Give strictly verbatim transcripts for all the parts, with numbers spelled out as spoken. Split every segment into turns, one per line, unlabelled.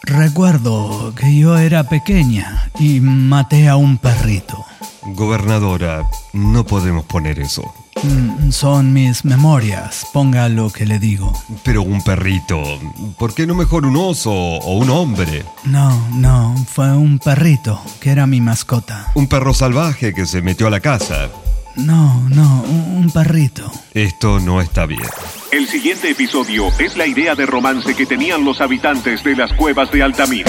Recuerdo que yo era pequeña y maté a un perrito.
Gobernadora, no podemos poner eso.
Mm, son mis memorias, ponga lo que le digo.
Pero un perrito, ¿por qué no mejor un oso o un hombre?
No, no, fue un perrito, que era mi mascota.
Un perro salvaje que se metió a la casa.
No, no, un, un perrito.
Esto no está bien.
El siguiente episodio es la idea de romance que tenían los habitantes de las cuevas de Altamira.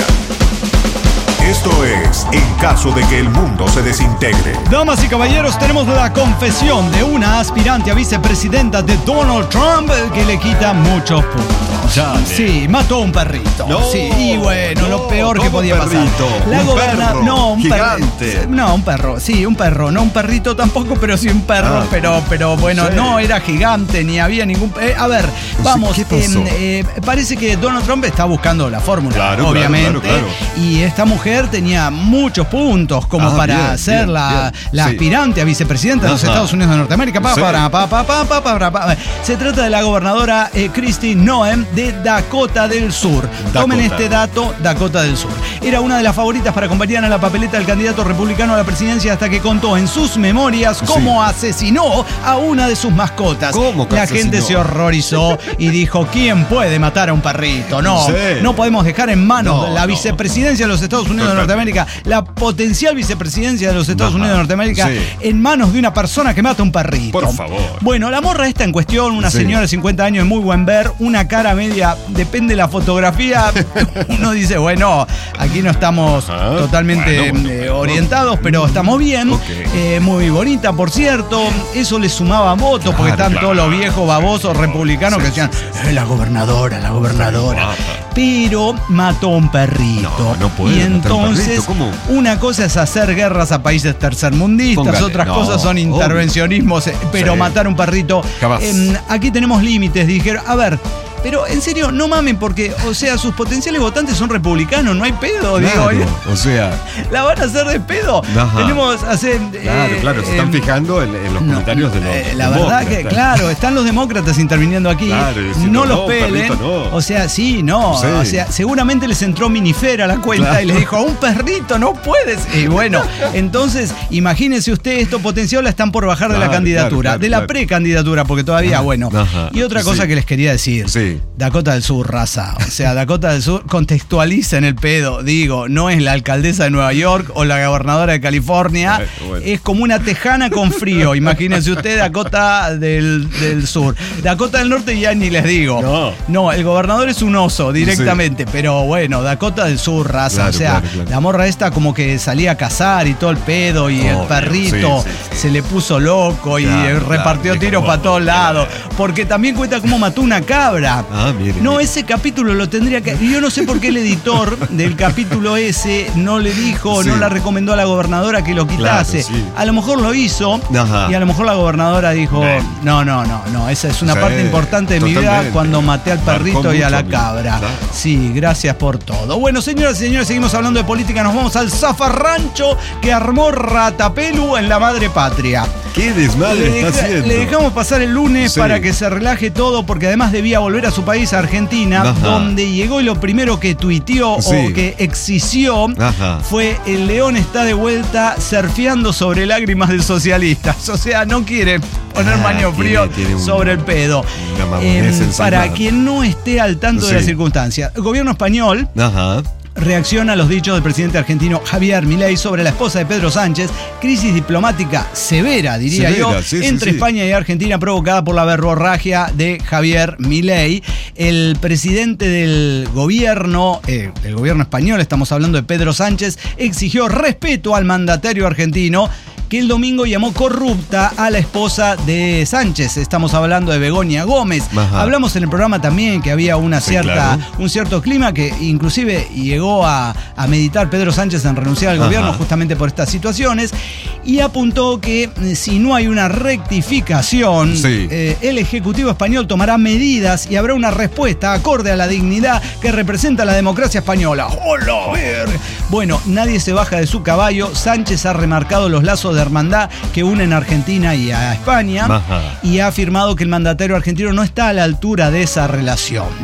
Esto es En caso de que el mundo se desintegre.
Damas y caballeros, tenemos la confesión de una aspirante a vicepresidenta de Donald Trump que le quita muchos puntos.
Dale.
Sí, mató a un perrito.
No,
sí, y bueno,
no,
lo peor que
¿cómo
podía
perrito?
pasar. La
Un
goberna-
perro,
no, un
gigante.
perro. No, un perro, sí, un perro. No un perrito tampoco, pero sí un perro.
Ah,
pero, pero bueno,
sí.
no era gigante ni había ningún. Eh, a ver, vamos.
¿qué pasó?
eh, eh, parece que Donald Trump está buscando la fórmula,
Claro,
obviamente.
claro, claro, claro.
Y esta mujer tenía muchos puntos como
Ah,
para
bien,
ser
bien,
la,
bien.
la
Sí.
aspirante a vicepresidenta de los
Ajá.
Estados Unidos de Norteamérica. Pa,
Sí.
para, pa, pa, pa, pa, pa, pa, pa. Se trata de la gobernadora eh, Kristi Noem de Dakota del Sur.
Dakota.
Tomen este dato, Dakota del Sur. Era una de las favoritas para acompañar a la papeleta del candidato republicano a la presidencia hasta que contó en sus memorias cómo
Sí.
asesinó a una de sus mascotas.
¿Cómo que
La
asesinó?
gente se horrorizó y dijo, ¿quién puede matar a un perrito? No,
Sí.
no podemos dejar en manos
No,
la
no.
vicepresidencia de los Estados Unidos de
Totalmente.
Norteamérica, la potencial vicepresidencia de los Estados
Ajá.
Unidos de Norteamérica,
Sí.
en manos de una persona que mata a un perrito.
Por favor.
Bueno, la morra esta en cuestión, una
Sí.
señora de cincuenta años de muy buen ver, una cara media, depende de la fotografía, uno dice, bueno, aquí no estamos
Ajá.
totalmente
Bueno,
eh,
bueno.
orientados, pero estamos bien.
Ok.
Eh, muy bonita, por cierto. Eso le sumaba votos, porque
Claro,
están
claro.
todos los viejos babosos republicanos que decían, "Eh, la gobernadora, la gobernadora.
Guapa.
Pero mató a un perrito.
No, no puede
Y
matar a un
entonces,
perrito, ¿cómo?
una cosa es hacer guerras a países tercermundistas,
Póngale,
otras
no,
cosas son
obvio.
intervencionismos, eh, pero
Sí.
matar a un perrito.
Jamás.
em, aquí tenemos límites, dijeron. A ver. Pero en serio, no mamen, porque, o sea, sus potenciales votantes son republicanos, no hay pedo,
Claro,
digo.
o sea,
¿La van a hacer de pedo?
Ajá.
Tenemos hace.
claro,
eh,
claro, se están
em,
fijando en, en los
no,
comentarios de los
eh, La verdad que,
demócratas.
claro, están los demócratas interviniendo aquí.
Claro, y diciendo,
no los
no,
pelen.
perrito, no.
O sea, sí, no.
Sí.
O sea, seguramente les entró Minifer a la cuenta
Claro.
y les dijo, a un perrito no puedes. Y bueno, entonces, imagínense usted, esto potencial la están por bajar de la
Claro,
candidatura,
claro, claro,
de la
claro.
precandidatura, porque todavía, bueno.
Ajá.
Y otra cosa
Sí.
que les quería decir.
Sí.
Dakota del Sur, raza. O sea, Dakota del Sur contextualiza en el pedo. Digo, no es la alcaldesa de Nueva York o la gobernadora de California.
Bueno, bueno.
Es como una tejana con frío. Imagínense usted, Dakota del, del Sur. Dakota del Norte ya ni les digo.
No.
No, el gobernador es un oso directamente. Pero bueno, Dakota del Sur, raza.
Claro,
o sea,
claro, claro.
la morra esta como que salía a cazar y todo el pedo. Y el
Obvio,
perrito
sí, sí, sí.
se le puso loco y
Claro,
eh, repartió
claro,
tiros
dijo,
para todos
claro.
lados. Porque también cuenta cómo mató una cabra.
Ah, mire,
No,
mire.
ese capítulo lo tendría que. Yo no sé por qué el editor del capítulo ese no le dijo,
Sí.
no la recomendó a la gobernadora que lo quitase.
Claro, sí.
A lo mejor lo hizo
Ajá.
y a lo mejor la gobernadora dijo:
Bien.
No, no, no, no. Esa es una
Sí,
parte importante de mi vida
totalmente.
cuando maté al
Marcó
perrito y a
mucho
la
a mí.
cabra.
Claro.
Sí, gracias por todo. Bueno, señoras y señores, seguimos hablando de política. Nos vamos al zafarrancho que armó Ratapelu en la madre patria.
¿Qué desmadre
Le,
está
deja-
haciendo?
le dejamos pasar el lunes
Sí.
para que se relaje todo, porque además debía volver a su país, a Argentina,
Ajá.
donde llegó y lo primero que tuiteó
Sí.
o que exigió
Ajá.
fue: el león está de vuelta surfeando sobre lágrimas de socialistas. O sea, no quiere poner
Ah,
maño
tiene-
frío
tiene un-
sobre el pedo.
una mamonés
Em,
ensalada.
para quien no esté al tanto de
Sí.
las circunstancias, el gobierno español
Ajá.
reacciona a los dichos del presidente argentino Javier Milei sobre la esposa de Pedro Sánchez. Crisis diplomática severa, diría
Severa,
yo,
sí, sí,
entre
sí.
España y Argentina, provocada por la verborragia de Javier Milei. El presidente del gobierno, eh, del gobierno español, estamos hablando de Pedro Sánchez, exigió respeto al mandatario argentino, que el domingo llamó corrupta a la esposa de Sánchez. Estamos hablando de Begoña Gómez.
Ajá.
Hablamos en el programa también que había una
Sí,
cierta,
claro.
un cierto clima que inclusive llegó a, a meditar Pedro Sánchez en renunciar al
Ajá.
gobierno justamente por estas situaciones, y apuntó que eh, si no hay una rectificación,
Sí.
eh, el Ejecutivo español tomará medidas y habrá una respuesta acorde a la dignidad que representa la democracia española. ¡Hola, verga! Bueno, nadie se baja de su caballo. Sánchez ha remarcado los lazos de hermandad que unen a Argentina y a España,
Ajá.
y ha afirmado que el mandatario argentino no está a la altura de esa relación.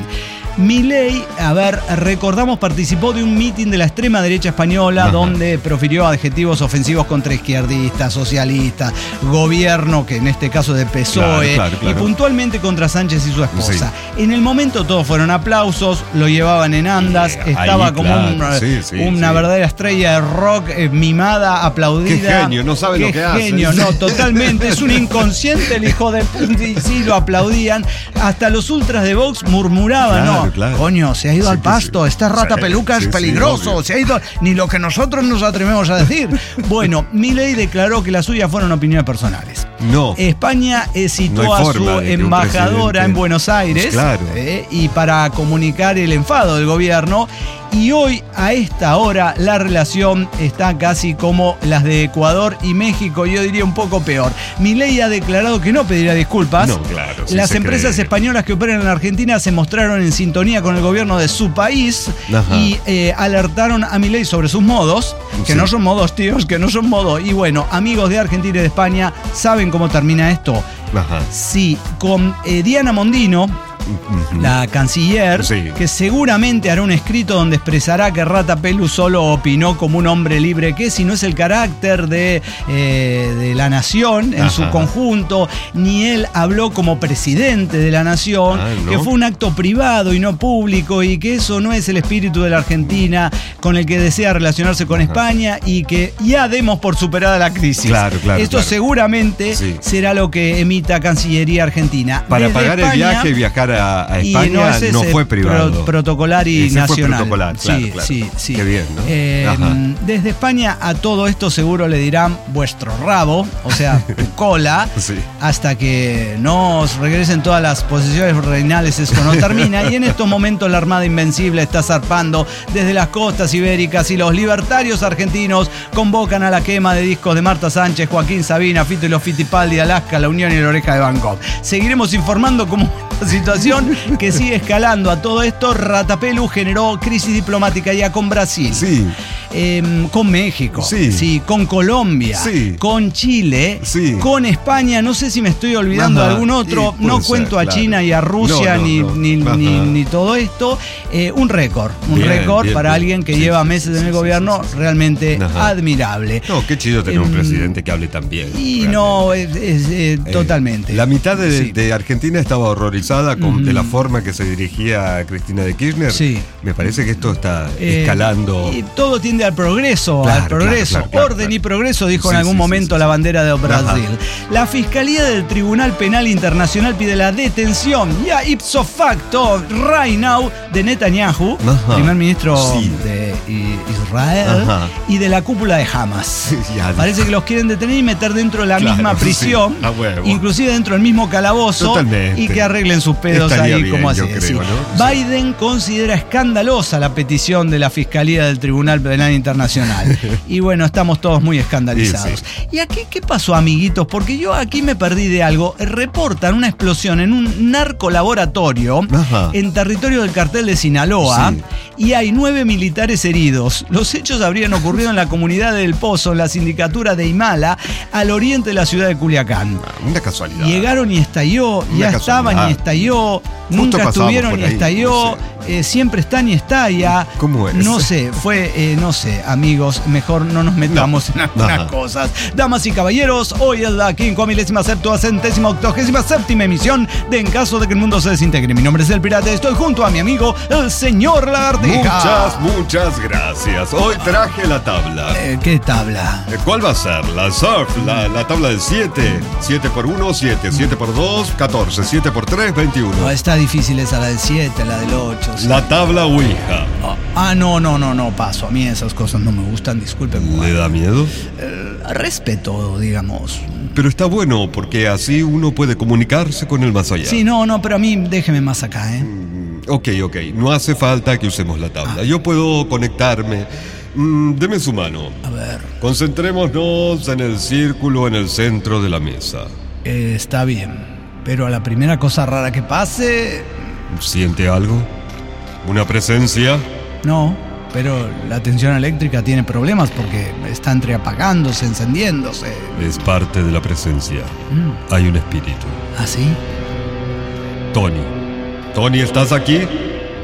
Milei, a ver, recordamos, participó de un mitin de la extrema derecha española. Ajá. Donde profirió adjetivos ofensivos contra izquierdistas, socialistas, gobierno, que en este caso de P S O E, claro, claro, claro. Y puntualmente contra Sánchez y su esposa. Sí. En el momento todos fueron aplausos, lo llevaban en andas, eh, estaba ahí, como claro. un, sí, sí, una sí. verdadera estrella de rock, eh, mimada, aplaudida.
Qué genio, no sabe
Qué
lo que hace.
Qué genio, no, totalmente, es un inconsciente el hijo de... Sí, sí, lo aplaudían. Hasta los ultras de Vox murmuraban, claro, ¿no? Claro. Coño, se ha ido sí, al pasto, sí. Esta rata sí, peluca sí, es peligroso, sí, se ha ido, ni lo que nosotros nos atrevemos a decir. Bueno, Milei declaró que las suyas fueron opiniones personales.
No.
España eh, citó no a su embajadora en Buenos Aires, claro. eh, y para comunicar el enfado del gobierno. Y hoy, a esta hora, la relación está casi como las de Ecuador y México, yo diría un poco peor. Milei ha declarado que no pedirá disculpas.
No, claro. Sí,
las empresas cree. españolas que operan en la Argentina se mostraron en sintonía con el gobierno de su país. Ajá. Y eh, alertaron a Milei sobre sus modos, que sí. no son modos, tíos, que no son modos. Y bueno, amigos de Argentina y de España, ¿saben cómo termina esto? Ajá. Sí, con eh, Diana Mondino, Uh-huh. la canciller, sí. que seguramente hará un escrito donde expresará que Rata Pelu solo opinó como un hombre libre que si no es el carácter de, eh, de la nación en Ajá. su conjunto, ni él habló como presidente de la nación, ah, ¿no? que fue un acto privado y no público, y que eso no es el espíritu de la Argentina con el que desea relacionarse con Ajá. España, y que ya demos por superada la crisis.
Claro, claro,
Esto
claro.
seguramente sí. será lo que emita Cancillería Argentina.
Para
Desde
pagar
España,
el viaje y viajar a A España no, ese no fue privado.
Pro, protocolar y
ese
nacional.
Fue protocolar, claro,
sí,
claro.
sí, sí.
Qué bien, ¿no?
Eh, desde España a todo esto seguro le dirán vuestro rabo, o sea, tu cola, sí. hasta que no os regresen todas las posesiones reinales, esto no termina. Y en estos momentos la Armada Invencible está zarpando desde las costas ibéricas, y los libertarios argentinos convocan a la quema de discos de Marta Sánchez, Joaquín Sabina, Fito y los Fitipaldi, Alaska, La Unión y la Oreja de Van Gogh. Seguiremos informando cómo esta situación que sigue escalando. A todo esto, Rata Pelu generó crisis diplomática ya con Brasil,
sí.
eh, con México,
sí.
Sí, con Colombia,
sí.
con Chile,
sí.
con España. No sé si me estoy olvidando
Ajá.
de algún otro.
Sí,
no
ser,
cuento a
claro.
China y a Rusia
no, no,
ni,
no.
Ni, ni, ni todo esto. Eh, un récord, un
bien,
récord
bien,
para
bien.
alguien que
sí,
lleva
sí,
meses
sí,
en el
sí,
gobierno,
sí, sí.
realmente
Ajá.
admirable.
No, qué chido tener
eh,
un presidente que hable tan bien.
Y
realmente.
no, es, es, eh,
Eh,
totalmente.
La mitad de,
sí.
de Argentina estaba horrorizada con,
Mm.
de la forma que se dirigía a Cristina de Kirchner.
Sí.
Me parece que esto está
Eh,
escalando.
Y todo tiende al progreso,
Claro,
al progreso.
claro, claro,
Orden
claro.
y progreso, dijo
Sí,
en algún
sí,
momento
sí, sí,
la
sí.
bandera de Brasil.
Ajá.
La Fiscalía del Tribunal Penal Internacional pide la detención, ya ipso facto, right now, de Netanyahu,
Ajá.
primer ministro
Sí.
de Israel,
Ajá.
y de la cúpula de Hamas.
Ya,
Parece que los quieren detener y meter dentro de la
Claro,
misma prisión,
sí, a huevo.
inclusive dentro del mismo calabozo,
Totalmente.
y que arreglen sus pedos
Estaría
ahí
bien,
como así.
yo creo,
sí.
¿no?
Biden considera escandalosa la petición de la Fiscalía del Tribunal Penal Internacional. Y bueno, estamos todos muy escandalizados.
Sí,
¿Y aquí qué pasó, amiguitos? Porque yo aquí me perdí de algo. Reportan una explosión en un narcolaboratorio
Ajá.
en territorio del cartel de Sinaloa,
Sí.
y hay nueve militares heridos. Los hechos habrían ocurrido en la comunidad del Pozo, en la sindicatura de Imala, al oriente de la ciudad de Culiacán.
Una casualidad.
Llegaron y estalló,
Una
ya estaban
casualidad.
y estalló,
Justo
nunca
pasamos
estuvieron
por
y
ahí,
estalló,
no
eh, siempre están y estalla.
¿Cómo es?
No sé, fue, eh, no sé, amigos, mejor no nos metamos
No.
en algunas
Ajá.
cosas. Damas y caballeros, hoy es la quincuamilésima septuagésima octogésima séptima emisión de En Caso de que el Mundo se Desintegre. Mi nombre es El Pirata y estoy junto a mi amigo, el señor Lagartija.
Muchas, muchas gracias. Hoy traje la tabla.
Eh, ¿Qué tabla?
Eh, ¿Cuál va a ser? La surf, la, la tabla del siete. siete por uno, siete. siete por dos, catorce. siete por tres, veintiuno.
No, está difícil esa, la del siete, la del ocho. Sí.
La tabla Ouija.
Ah, no, no, no, no, paso. A mí esas cosas no me gustan, disculpen.
¿Le da miedo?
Eh, respeto, digamos.
Pero está bueno porque así uno puede comunicarse con el más allá.
Sí, no, no, pero a mí déjeme más acá, ¿eh?
Mm, ok, ok. No hace falta que usemos la tabla. Yo puedo conectarme. Mm, deme su mano.
A ver.
Concentrémonos en el círculo en el centro de la mesa.
Eh, está bien. Pero a la primera cosa rara que pase...
¿Siente algo? ¿Una presencia?
No, pero la tensión eléctrica tiene problemas porque está entre apagándose, encendiéndose.
Es parte de la presencia.
Mm.
Hay un espíritu.
¿Ah, sí?
Tony. Tony, ¿estás aquí?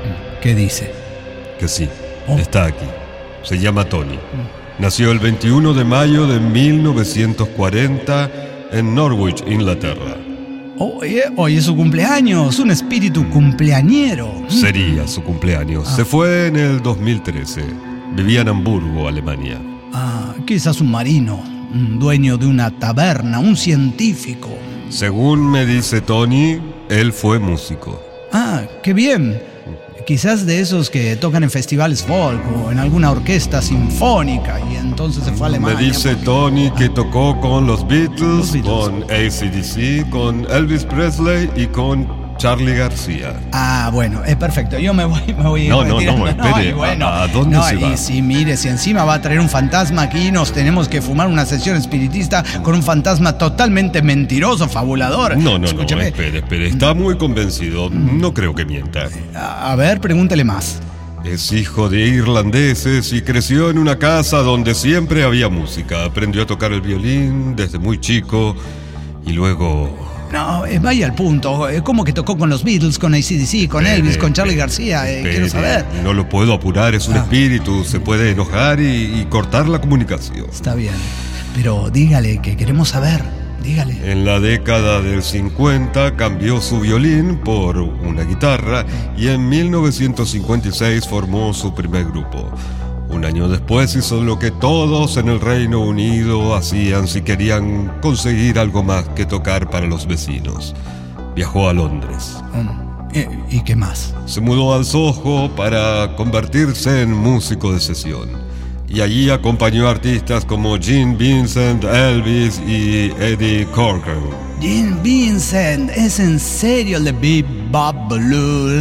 ¿Qué dice?
Que sí,
Oh.
está aquí. Se llama Tony. Nació el veintiuno de mayo de mil novecientos cuarenta en Norwich, Inglaterra.
Oye, hoy es su cumpleaños, un espíritu cumpleañero.
Sería su cumpleaños. Se fue en el dos mil trece. Vivía en Hamburgo, Alemania.
Ah, quizás un marino, un dueño de una taberna, un científico.
Según me dice Tony, él fue músico.
Ah, qué bien. Quizás de esos que tocan en festivales folk o en alguna orquesta sinfónica y entonces se fue a Alemania.
Me dice
porque-
Tony que tocó con los Beatles,
Los Beatles.
con A C D C, con Elvis Presley y con Charly García.
Ah, bueno, es perfecto. Yo me voy, me voy a ir
No, no,
retirando.
no, espere.
y bueno,
¿A- a dónde
no,
se
y
va?
sí, mire, si encima va a traer un fantasma aquí, nos tenemos que fumar una sesión espiritista con un fantasma totalmente mentiroso, fabulador.
No, no,
Escúcheme.
no, espere, espere. Está muy convencido. No creo que mienta.
A, a ver, pregúntele más.
Es hijo de irlandeses y creció en una casa donde siempre había música. Aprendió a tocar el violín desde muy chico y luego...
No, eh, vaya al punto. Eh, ¿Cómo que tocó con los Beatles, con A C D C, con
Espere,
Elvis, con Charly
espere,
García? Eh,
espere.
quiero saber.
No lo puedo apurar, es un
Ah.
espíritu. Se puede enojar y, y cortar la comunicación.
Está bien. Pero dígale que queremos saber. Dígale.
En la década del cincuenta cambió su violín por una guitarra y en mil novecientos cincuenta y seis formó su primer grupo. Un año después hizo lo que todos en el Reino Unido hacían si querían conseguir algo más que tocar para los vecinos. Viajó a Londres.
Mm, eh, ¿Y qué más?
Se mudó al Soho para convertirse en músico de sesión. Y allí acompañó a artistas como Gene Vincent, Elvis y Eddie Cochran.
Gene Vincent, ¿es en serio el de Bebop Blue,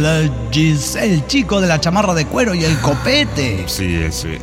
el chico de la chamarra de cuero y el copete?
Sí, ese.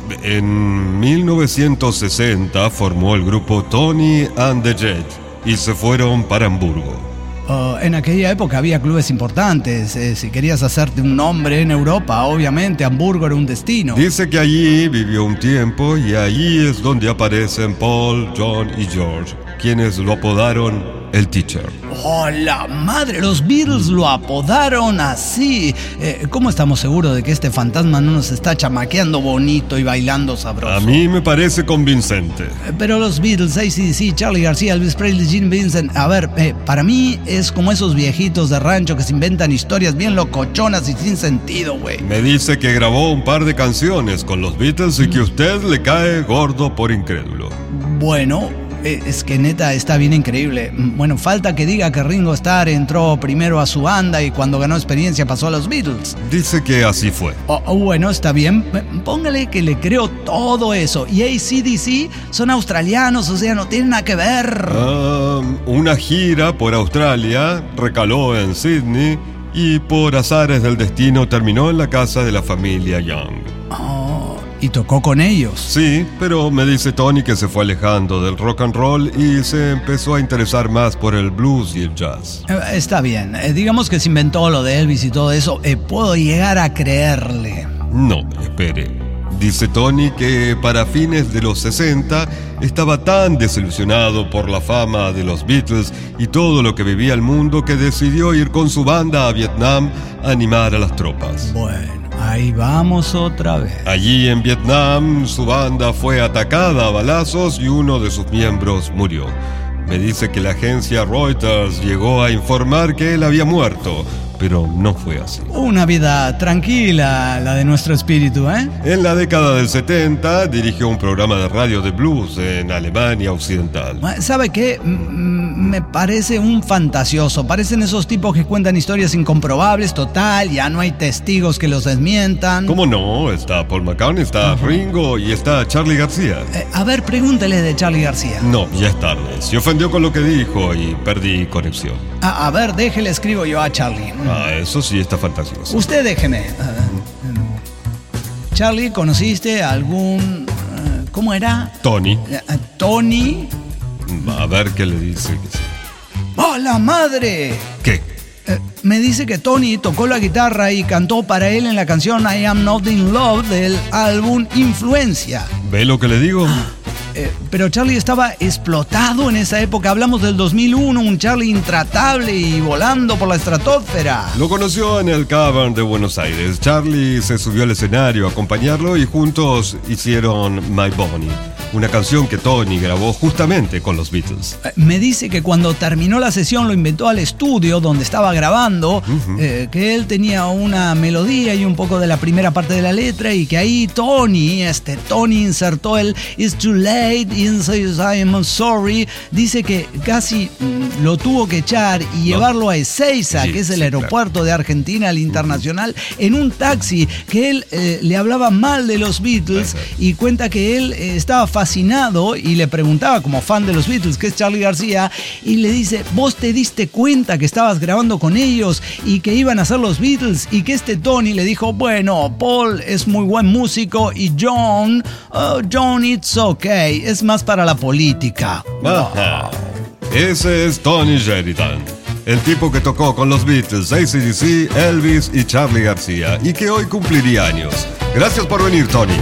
En mil novecientos sesenta formó el grupo Tony and the Jet y se fueron para Hamburgo.
Uh, en aquella época había clubes importantes. Eh, si querías hacerte un nombre en Europa, obviamente Hamburgo era un destino.
Dice que allí vivió un tiempo y allí es donde aparecen Paul, John y George, quienes lo apodaron el Teacher.
¡Oh, la madre! Los Beatles lo apodaron así. Eh, ¿Cómo estamos seguros de que este fantasma no nos está chamaqueando bonito y bailando sabroso?
A mí me parece convincente.
Eh, Pero los Beatles, A C D C, Charly García, Elvis Presley, Gene Vincent, a ver, eh, para mí es como esos viejitos de rancho que se inventan historias bien locochonas y sin sentido, güey.
Me dice que grabó un par de canciones con los Beatles y que usted le cae gordo por incrédulo.
Bueno, eh, es que neta está bien increíble. Bueno, falta que diga que Ringo Starr entró primero a su banda y cuando ganó experiencia pasó a los Beatles.
Dice que así fue.
Oh, oh, bueno, está bien. Póngale que le creo todo eso. Y A C D C son australianos, o sea, no tienen nada que ver.
Ah, una gira por Australia, recaló en Sydney y por azares del destino terminó en la casa de la familia Young.
Oh, y tocó con ellos.
Sí, pero me dice Tony que se fue alejando del rock and roll y se empezó a interesar más por el blues y el jazz.
Eh, Está bien. Eh, digamos que se inventó lo de Elvis y todo eso. Eh, puedo llegar a creerle.
No, espere. Dice Tony que para fines de los sesenta estaba tan desilusionado por la fama de los Beatles y todo lo que vivía el mundo que decidió ir con su banda a Vietnam a animar a las tropas.
Bueno, ahí vamos otra vez.
Allí en Vietnam, su banda fue atacada a balazos y uno de sus miembros murió. Me dice que la agencia Reuters llegó a informar que él había muerto, pero no fue así.
Una vida tranquila, la de nuestro espíritu, ¿eh?
En la década del setenta dirigió un programa de radio de blues en Alemania Occidental.
¿Sabe qué? M- Me parece un fantasioso. Parecen esos tipos que cuentan historias incomprobables, total, ya no hay testigos que los desmientan.
¿Cómo no? Está Paul McCartney, está Ringo y está Charly García.
Eh, a ver, pregúntele de Charly García.
No, ya es tarde. Se ofendió con lo que dijo y perdí conexión.
A, a ver, déjele, escribo yo a Charly.
Ah, eso sí está fantasioso.
Usted déjeme. Uh, Charly, ¿conociste a algún... uh, ¿Cómo era?
Tony,
Eh, eh, Tony.
a ver qué le dice que sí.
¡Oh, la madre!
¿Qué?
Eh, me dice que Tony tocó la guitarra y cantó para él en la canción I Am Not In Love del álbum Influencia.
¿Ve lo que le digo?
eh, pero Charlie estaba explotado en esa época. Hablamos del dos mil uno, un Charlie intratable y volando por la estratosfera.
Lo conoció en el Cavern de Buenos Aires. Charlie se subió al escenario a acompañarlo y juntos hicieron My Bonnie, una canción que Tony grabó justamente con los Beatles.
Me dice que cuando terminó la sesión lo invitó al estudio donde estaba grabando, uh-huh. eh, que él tenía una melodía y un poco de la primera parte de la letra y que ahí Tony, este Tony insertó el It's too late, I'm sorry. Dice que casi mm, lo tuvo que echar y llevarlo a Ezeiza, sí, que es el sí, aeropuerto claro. de Argentina, el internacional, uh-huh. en un taxi, que él eh, le hablaba mal de los Beatles uh-huh. y cuenta que él eh, estaba fascinado y le preguntaba como fan de los Beatles, que es Charly García, y le dice, ¿vos te diste cuenta que estabas grabando con ellos y que iban a ser los Beatles? Y que este Tony le dijo, bueno, Paul es muy buen músico y John, oh, John, it's okay, es más para la política.
Ajá. Ese es Tony Sheridan, el tipo que tocó con los Beatles, A C D C, Elvis y Charly García, y que hoy cumpliría años. Gracias por venir, Tony.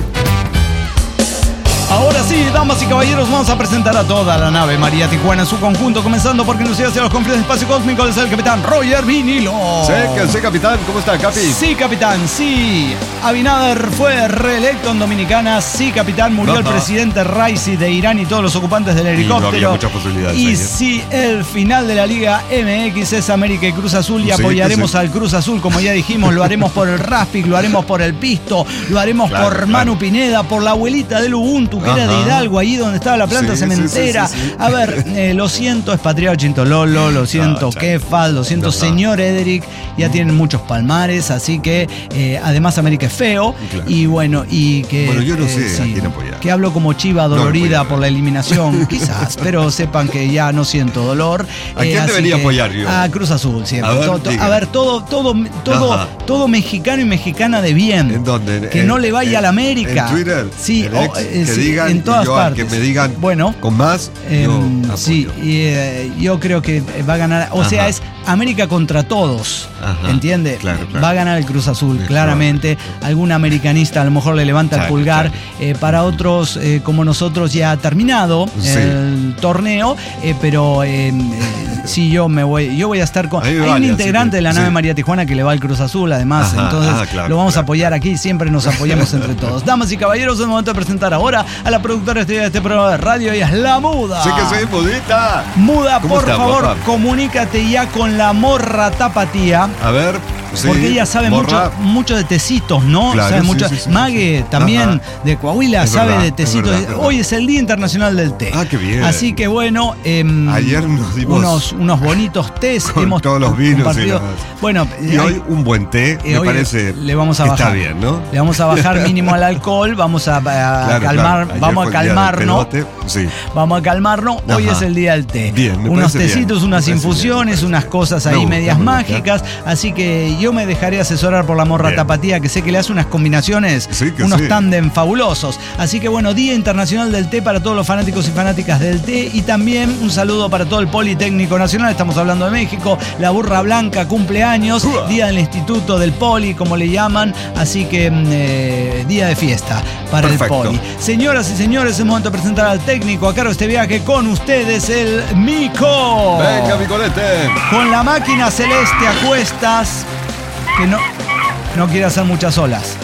Ahora sí, damas y caballeros, vamos a presentar a toda la nave María Tijuana en su conjunto, comenzando porque nos lleva hacia los confines del espacio cósmico, es el capitán Roger Vinilo.
Sí, que sí, capitán, ¿cómo está, Capi?
Sí, capitán, sí. Abinader fue reelecto en Dominicana, sí, capitán, murió Ajá. el presidente Raisi de Irán y todos los ocupantes del helicóptero. Y no había
muchas posibilidades.
Y
ahí, ¿eh?
sí, el final de la Liga M X es América y Cruz Azul y sí, apoyaremos sí. al Cruz Azul, como ya dijimos, lo haremos por el Raspic, lo haremos por el Pisto, lo haremos claro, por claro. Manu Pineda, por la abuelita del Ubuntu, que Ajá. era de Hidalgo, ahí donde estaba la planta sí, cementera. Sí, sí, sí, sí. A ver, eh, lo siento, expatriado Chintololo, lo siento, no, Kefal, lo siento, no, señor no. Ederic, ya tienen muchos palmares, así que eh, además América es feo, claro. y bueno, y que...
Bueno, yo no sé
eh, sí,
a quién apoyar.
Que hablo como chiva dolorida no por la eliminación, quizás, pero sepan que ya no siento dolor.
¿A quién eh, debería apoyar yo?
A Cruz Azul, siempre.
A ver,
todo, a ver todo, todo, todo, todo mexicano y mexicana de bien.
¿En dónde?
Que
en,
no le vaya
en,
a la América.
¿En Twitter?
Sí,
ex,
o, eh,
que
sí
digan,
en todas
yo,
partes.
Que me digan
bueno,
con más,
eh,
yo
sí, y, eh, yo creo que va a ganar, o Ajá. sea, es América contra todos, Ajá. ¿entiende?
Claro, claro.
Va a ganar el Cruz Azul,
sí,
claramente. Claro. Algún americanista a lo mejor le levanta claro, el pulgar. Claro. Eh, para otros, eh, como nosotros, ya ha terminado sí. el torneo, eh, pero eh, eh, sí, yo me voy, yo voy a estar con... Hay, hay un integrante que, de la nave sí. María Tijuana que le va al Cruz Azul, además, Ajá, entonces ah, claro, lo vamos claro, a apoyar claro. aquí, siempre nos apoyamos entre todos. Damas y caballeros, es el momento de presentar ahora a la productora estrella de este programa de radio, ella es La Muda.
Sí que soy mudita.
Muda, por
está,
favor,
papá?
comunícate ya con la morra tapatía.
A ver, sí,
porque ella sabe mucho, mucho de tecitos, ¿no?
Claro,
sabe
sí,
mucho.
Sí, sí,
Mague
sí.
también
Ajá.
de Coahuila
es
sabe
verdad,
de tecitos.
Es verdad,
Hoy es el Día Internacional del Té.
Ah, qué bien.
Así que bueno, eh,
ayer nos dimos
unos, unos bonitos tés.
Con
hemos
todos los vinos
compartido.
Y los...
Bueno,
y hoy hay, un buen té, me parece
le vamos a
que
bajar.
está bien, ¿no?
Le vamos a bajar mínimo al alcohol, vamos a, a
claro,
calmar,
claro.
vamos a calmarnos.
Sí.
Vamos a calmarnos. Hoy
Ajá.
es el día del té.
Bien, me
unos tecitos,
bien.
unas infusiones, bien, unas cosas ahí
gusta,
medias
me
mágicas. Así que yo me dejaré asesorar por la morra bien. Tapatía, que sé que le hace unas combinaciones,
sí,
unos
sí.
tándem fabulosos. Así que bueno, Día Internacional del Té para todos los fanáticos y fanáticas del té. Y también un saludo para todo el Politécnico Nacional. Estamos hablando de México. La Burra Blanca cumple años. Uh. Día del Instituto del Poli, como le llaman. Así que eh, día de fiesta para
Perfecto.
el Poli. Señoras y señores, es momento de presentar al técnico a cargo de este viaje con ustedes, el Mico.
Venga, Micolete.
Con la máquina celeste a cuestas, que no, no quiere hacer muchas olas.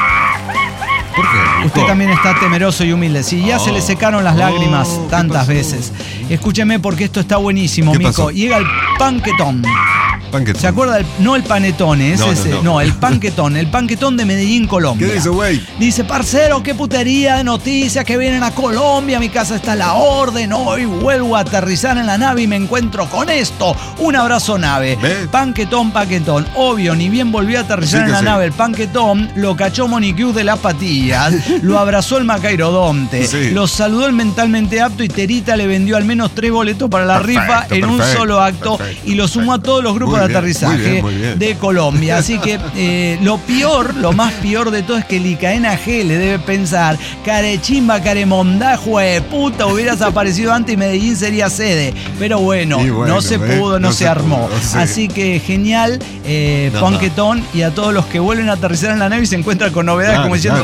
¿Por qué?
Usted también está temeroso y humilde. Si ya oh. se le secaron las lágrimas oh, tantas veces. Escúcheme porque esto está buenísimo, Mico. Pasó? Llega el panquetón.
Panquetón.
¿Se acuerda? El, no el panetone, ese
no,
es,
no, no.
no, el panquetón, el panquetón de Medellín, Colombia.
¿Qué dice, güey?
Dice, parcero, qué putería de noticias que vienen a Colombia, mi casa está a la orden, hoy vuelvo a aterrizar en la nave y me encuentro con esto. Un abrazo, nave.
¿Ve?
Panquetón, panquetón. Obvio, ni bien volvió a aterrizar sí en la sí. nave el panquetón, lo cachó Monique de las patillas, lo abrazó el macairodonte, sí. lo saludó el mentalmente apto y Terita le vendió al menos tres boletos para la perfecto, rifa en perfecto, un solo acto perfecto, y lo sumó a todos los grupos muy de bien, aterrizaje muy bien, muy bien. de Colombia. Así que eh, lo peor, lo más peor de todo es que Licaena G le debe pensar, carechimba, caremonda, jue puta, hubieras aparecido antes y Medellín sería sede. Pero bueno, bueno no se eh, pudo, no, no se, se armó. Pudo, sí. Así que genial, eh, no, panquetón, no. y a todos los que vuelven a aterrizar en la nave y se encuentran con novedades, claro, como diciendo, claro. ¡ah!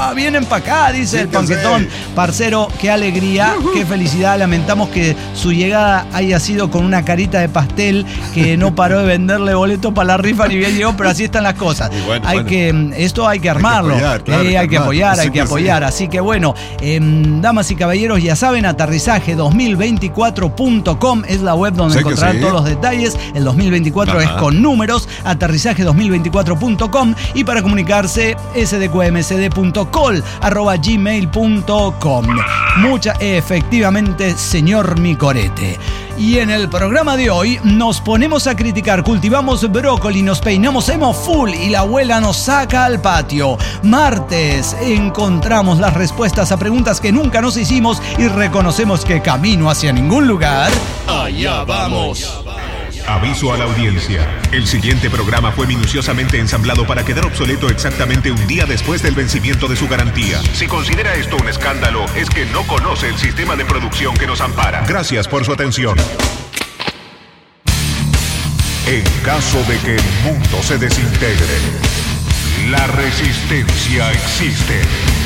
¡Ah, vienen para acá! Dice el
Siéntense.
Panquetón. Parcero, qué alegría, uh-huh. qué felicidad. Lamentamos que su llegada haya sido con una carita de pastel, que no paró de venderle boletos para la rifa ni bien llegó, pero así están las cosas.
Bueno,
hay
bueno.
que, esto hay que armarlo.
Hay que apoyar, claro,
eh, hay que apoyar,
Así
hay que,
que
apoyar.
sí.
Así que bueno, eh, damas y caballeros, ya saben, aterrizaje dos mil veinticuatro punto com es la web donde
Sé que
encontrarán
sí.
todos los detalles. El dos mil veinticuatro
Ajá.
es con números, aterrizaje dos mil veinticuatro punto com, y para comunicarse s d q m c d punto col arroba gmail punto com. Mucha, efectivamente, señor Micorete. Y en el programa de hoy nos ponemos a criticar, cultivamos brócoli, nos peinamos emo full y la abuela nos saca al patio. Martes encontramos las respuestas a preguntas que nunca nos hicimos y reconocemos que camino hacia ningún lugar.
Allá vamos.
Aviso a la audiencia. El siguiente programa fue minuciosamente ensamblado para quedar obsoleto exactamente un día después del vencimiento de su garantía. Si considera esto un escándalo, es que no conoce el sistema de producción que nos ampara. Gracias por su atención. En caso de que el mundo se desintegre, la resistencia existe.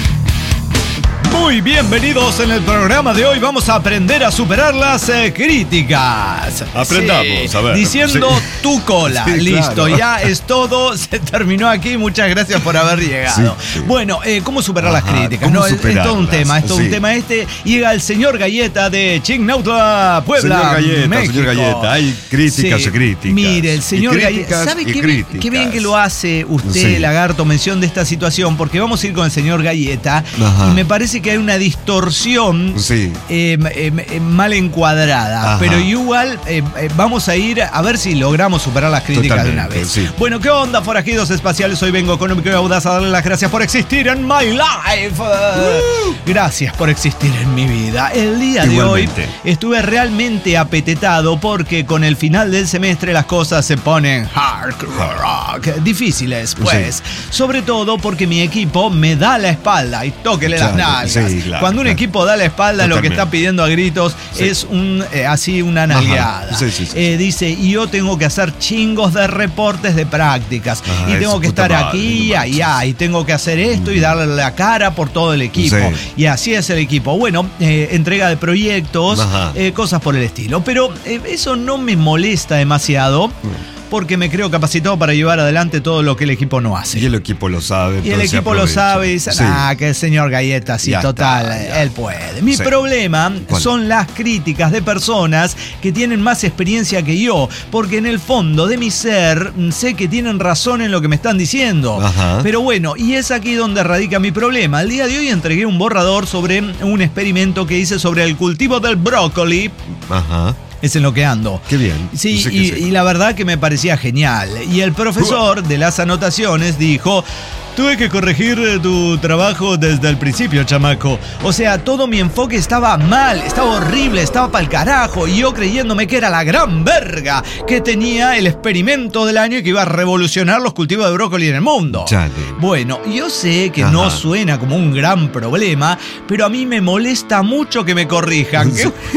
Muy bienvenidos. En el programa de hoy vamos a aprender a superar las eh, críticas.
Aprendamos,
Sí,
a ver.
Diciendo
Sí.
tu cola.
Sí,
Listo,
claro.
ya es todo. Se terminó aquí. Muchas gracias por haber llegado.
Sí, sí.
Bueno, eh, ¿cómo superar
Ajá,
las críticas?
¿cómo
No, es, es todo un
superarlas?
tema. Es todo
Sí.
un tema este. Llega el señor Galleta de Chignautla, Puebla,
Señor Galleta,
México.
señor Galleta, hay críticas
Sí.
y críticas.
Mire, el señor
Y
Galleta,
críticas
¿sabe
y
qué, bien-
críticas.
qué bien que lo hace usted,
Sí.
Lagarto, mención de esta situación? Porque vamos a ir con el señor Galleta.
Ajá.
Y me parece que hay una distorsión
Sí.
eh, eh, eh, mal encuadrada.
Ajá.
Pero igual eh, eh, vamos a ir a ver si logramos superar las críticas de una
Totalmente,
vez.
sí.
Bueno, ¿qué onda, forajidos espaciales? Hoy vengo económico y audaz a darle las gracias por existir en my life. Uh. Gracias por existir en mi vida. El día
Igualmente.
de hoy estuve realmente apetetado porque con el final del semestre las cosas se ponen hard rock, difíciles, pues.
Sí.
Sobre todo porque mi equipo me da la espalda y tóquele las
Claro,
nalgas.
sí, claro,
Cuando un
claro.
equipo da la espalda, lo que
Totalmente.
está pidiendo a gritos
Sí.
es un eh, así una nalgada.
Sí, sí, sí.
Eh, dice, y yo tengo que hacer chingos de reportes de prácticas.
Ah,
y tengo
eso,
que
puta
estar
madre,
aquí y
no
allá.
manches.
Y tengo que hacer esto y darle la cara por todo el equipo.
Sí.
Y así es el equipo. Bueno, eh, entrega de proyectos,
Ajá.
eh, cosas por el estilo. Pero eh, eso no me molesta demasiado. Porque me creo capacitado para llevar adelante todo lo que el equipo no hace.
Y el equipo lo sabe.
Y el
entonces
equipo lo
aprovecha.
sabe y dice,
Sí.
ah, que el señor Galleta, sí,
Ya
total,
está, ya.
él puede. Mi
Sí.
problema
¿Cuál?
son las críticas de personas que tienen más experiencia que yo, porque en el fondo de mi ser mm, sé que tienen razón en lo que me están diciendo.
Ajá.
Pero bueno, y es aquí donde radica mi problema. El día de hoy entregué un borrador sobre un experimento que hice sobre el cultivo del brócoli.
Ajá.
Es en lo que ando.
Qué bien.
Sí,
Yo sé que
y,
sí.
y la verdad que me parecía genial. Y el profesor de las anotaciones dijo, tuve que corregir eh, tu trabajo desde el principio, chamaco. O sea, todo mi enfoque estaba mal, estaba horrible, estaba pa'l carajo. Y yo creyéndome que era la gran verga, que tenía el experimento del año y que iba a revolucionar los cultivos de brócoli en el mundo.
Chale.
Bueno, yo sé que
Ajá.
no suena como un gran problema, pero a mí me molesta mucho que me corrijan.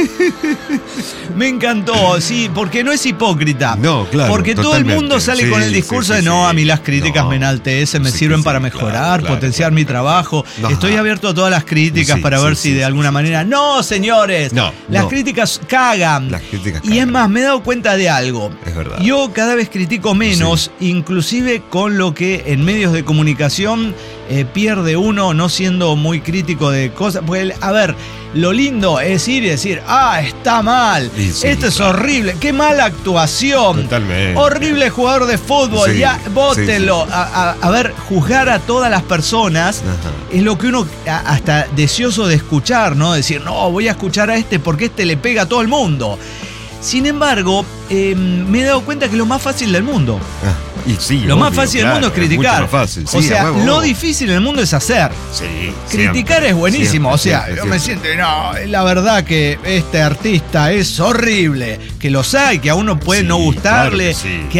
Me encantó, sí, porque no es hipócrita.
No, claro,
Porque todo el
totalmente.
mundo sale
Sí,
con el
sí,
discurso
sí,
de no,
sí.
a mí las críticas
No.
me enaltecen, me
Sí,
sirven
sí,
para
sí,
mejorar,
claro, claro,
potenciar
claro,
mi
claro.
trabajo.
Ajá.
Estoy abierto a todas las críticas
Sí,
para
sí,
ver
sí,
si de
sí,
alguna
sí.
manera. No, señores.
No,
las
no.
críticas cagan.
Las críticas
Y es
cagan.
más, me he dado cuenta de algo.
Es verdad.
Yo cada vez critico menos, inclusive con lo que en medios de comunicación eh, pierde uno no siendo muy crítico de cosas. Pues, a ver, lo lindo es ir y decir, ah, está mal,
Y sí,
esto es
claro.
horrible, qué mala actuación.
Totalmente.
Horrible jugador de fútbol,
Sí,
ya, bótenlo.
sí, sí.
A, a- a ver, juzgar a todas las personas
Ajá.
es lo que uno a- hasta deseoso de escuchar, ¿no? Decir, no, voy a escuchar a este porque este le pega a todo el mundo. Sin embargo, eh, me he dado cuenta que es lo más fácil del mundo.
Ah, y sí,
Lo más
obvio,
fácil
claro,
del mundo es criticar.
mucho más fácil. Sí,
o sea,
a huevo,
lo
huevo.
difícil en el mundo es hacer.
Sí,
Criticar
siempre,
es buenísimo.
siempre,
o sea,
siempre,
yo me
siempre.
siento, no, la verdad que este artista es horrible. Que los hay, que a uno puede
Sí,
no gustarle,
claro que sí.
que hay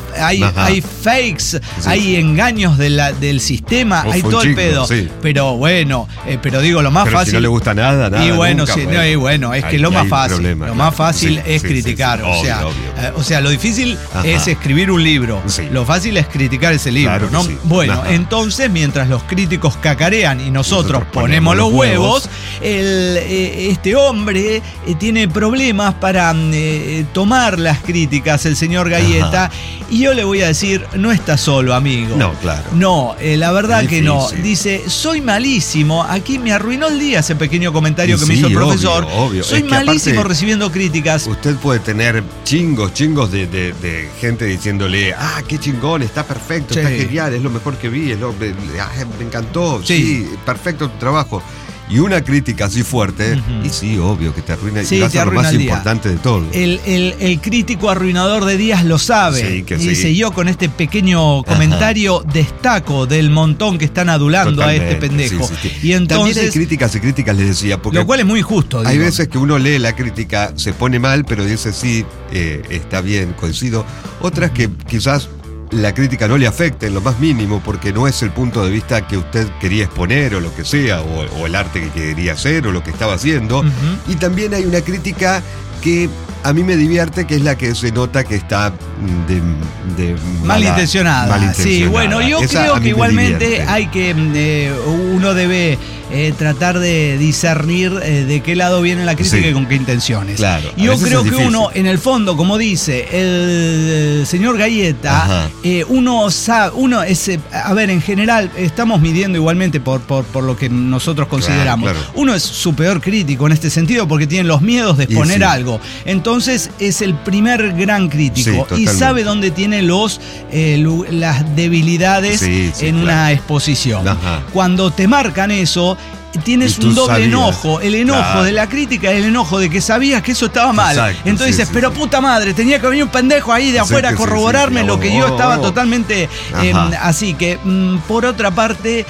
hay, hay fakes, sí, hay sí. engaños de la, del sistema, o hay todo el pedo. Sí. Pero bueno, eh, pero digo, lo más
pero
fácil.
Si no le gusta nada, nada.
Y bueno,
nunca,
sí,
bueno.
No, y bueno, es que
hay,
lo más fácil.
Problema,
lo
claro.
más fácil
sí,
es
sí,
criticar.
Sí, sí,
o, sea,
obvio, obvio.
Eh, o sea, lo difícil Ajá. es escribir un libro.
Sí.
Lo fácil es criticar ese libro,
claro
¿no?
Sí.
Bueno,
Ajá.
entonces, mientras los críticos cacarean y nosotros, nosotros ponemos, ponemos los huevos, huevos el, eh, este hombre eh, tiene problemas para eh, tomar las críticas, el señor Galleta. Ajá. Y yo le voy a decir, no está solo, amigo.
No, claro.
No, eh, la verdad que no. Dice, soy malísimo. Aquí me arruinó el día ese pequeño comentario y que sí, me hizo el profesor.
Obvio, obvio.
Soy
es que
malísimo
aparte,
recibiendo críticas.
Usted puede tener chingos, chingos de, de, de gente diciéndole, ah, qué chingón, está perfecto, sí. está genial, es lo mejor que vi, es lo, me, me encantó, sí. sí, perfecto tu trabajo. Y una crítica así fuerte, uh-huh. y sí, obvio, que te arruina,
sí,
y vas
te
a lo más
día.
importante de todo.
El, el, el crítico arruinador de días lo sabe.
Sí, que
y
sí.
dice, yo con este pequeño comentario Ajá. destaco del montón que están adulando Totalmente, a este pendejo. Sí, sí, sí. Y entonces,
también hay críticas y críticas, les decía. Porque
lo cual es muy injusto.
Hay
digo.
veces que uno lee la crítica, se pone mal, pero dice, sí, eh, está bien, coincido. Otras que quizás la crítica no le afecte en lo más mínimo porque no es el punto de vista que usted quería exponer o lo que sea, o, o el arte que quería hacer o lo que estaba haciendo. Uh-huh. Y también hay una crítica que a mí me divierte, que es la que se nota que está de, de
malintencionada. malintencionada. Sí, bueno, yo Esa creo que igualmente hay que, eh, uno debe eh, tratar de discernir eh, de qué lado viene la crítica sí. y con qué intenciones.
Claro,
yo creo que uno, en el fondo, como dice el, el señor Galleta, eh, uno sabe, uno es, a ver, en general, estamos midiendo igualmente por, por, por lo que nosotros consideramos. Claro, claro. Uno es su peor crítico en este sentido porque tiene los miedos de exponer sí. algo. Entonces es el primer gran crítico sí, y sabe dónde tiene los eh, las debilidades sí, sí, en claro. una exposición. Ajá. Cuando te marcan eso, tienes un doble sabías. enojo. El enojo claro. de la crítica y el enojo de que sabías que eso estaba mal. Exacto, Entonces sí, dices, sí, pero sí. puta madre, tenía que venir un pendejo ahí de afuera sí, a corroborarme sí, sí, sí. lo que oh, yo estaba oh, oh. totalmente eh, así que, mm, por otra parte,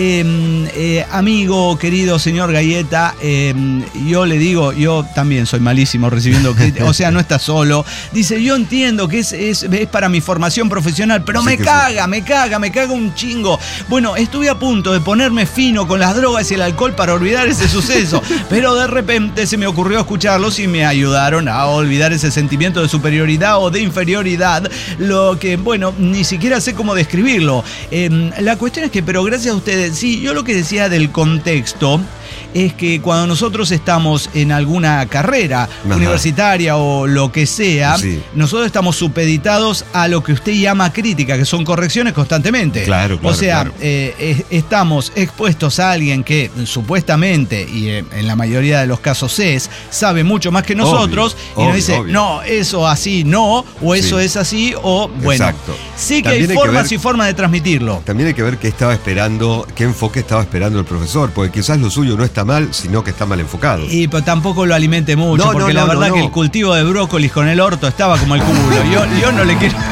eh, eh, amigo, querido señor Galleta, eh, yo le digo, yo también soy malísimo recibiendo críticas, o sea, no está solo. Dice, yo entiendo que es, es, es para mi formación profesional, pero sí me caga, sí. me caga, me caga un chingo. Bueno, estuve a punto de ponerme fino con las drogas y el alcohol para olvidar ese suceso, pero de repente se me ocurrió escucharlos y me ayudaron a olvidar ese sentimiento de superioridad o de inferioridad, lo que, bueno, ni siquiera sé cómo describirlo. Eh, la cuestión es que, pero gracias a ustedes, sí, yo lo que decía del contexto es que cuando nosotros estamos en alguna carrera Ajá. universitaria o lo que sea, sí. nosotros estamos supeditados a lo que usted llama crítica, que son correcciones constantemente.
Claro, claro.
O sea,
claro.
Eh, eh, estamos expuestos a alguien que supuestamente, y eh, en la mayoría de los casos es, sabe mucho más que nosotros, obvio, y obvio, nos dice, obvio. no, eso así no, o eso sí. es así, o bueno.
Exacto.
Sí que también hay formas que ver, y formas de transmitirlo.
También hay que ver qué estaba esperando, qué enfoque estaba esperando el profesor, porque quizás lo suyo no está mal, sino que está mal enfocado.
Y pero tampoco lo alimente mucho, no, porque no, la no, verdad no, no. que el cultivo de brócolis con el orto estaba como el culo. Yo, yo no le quiero...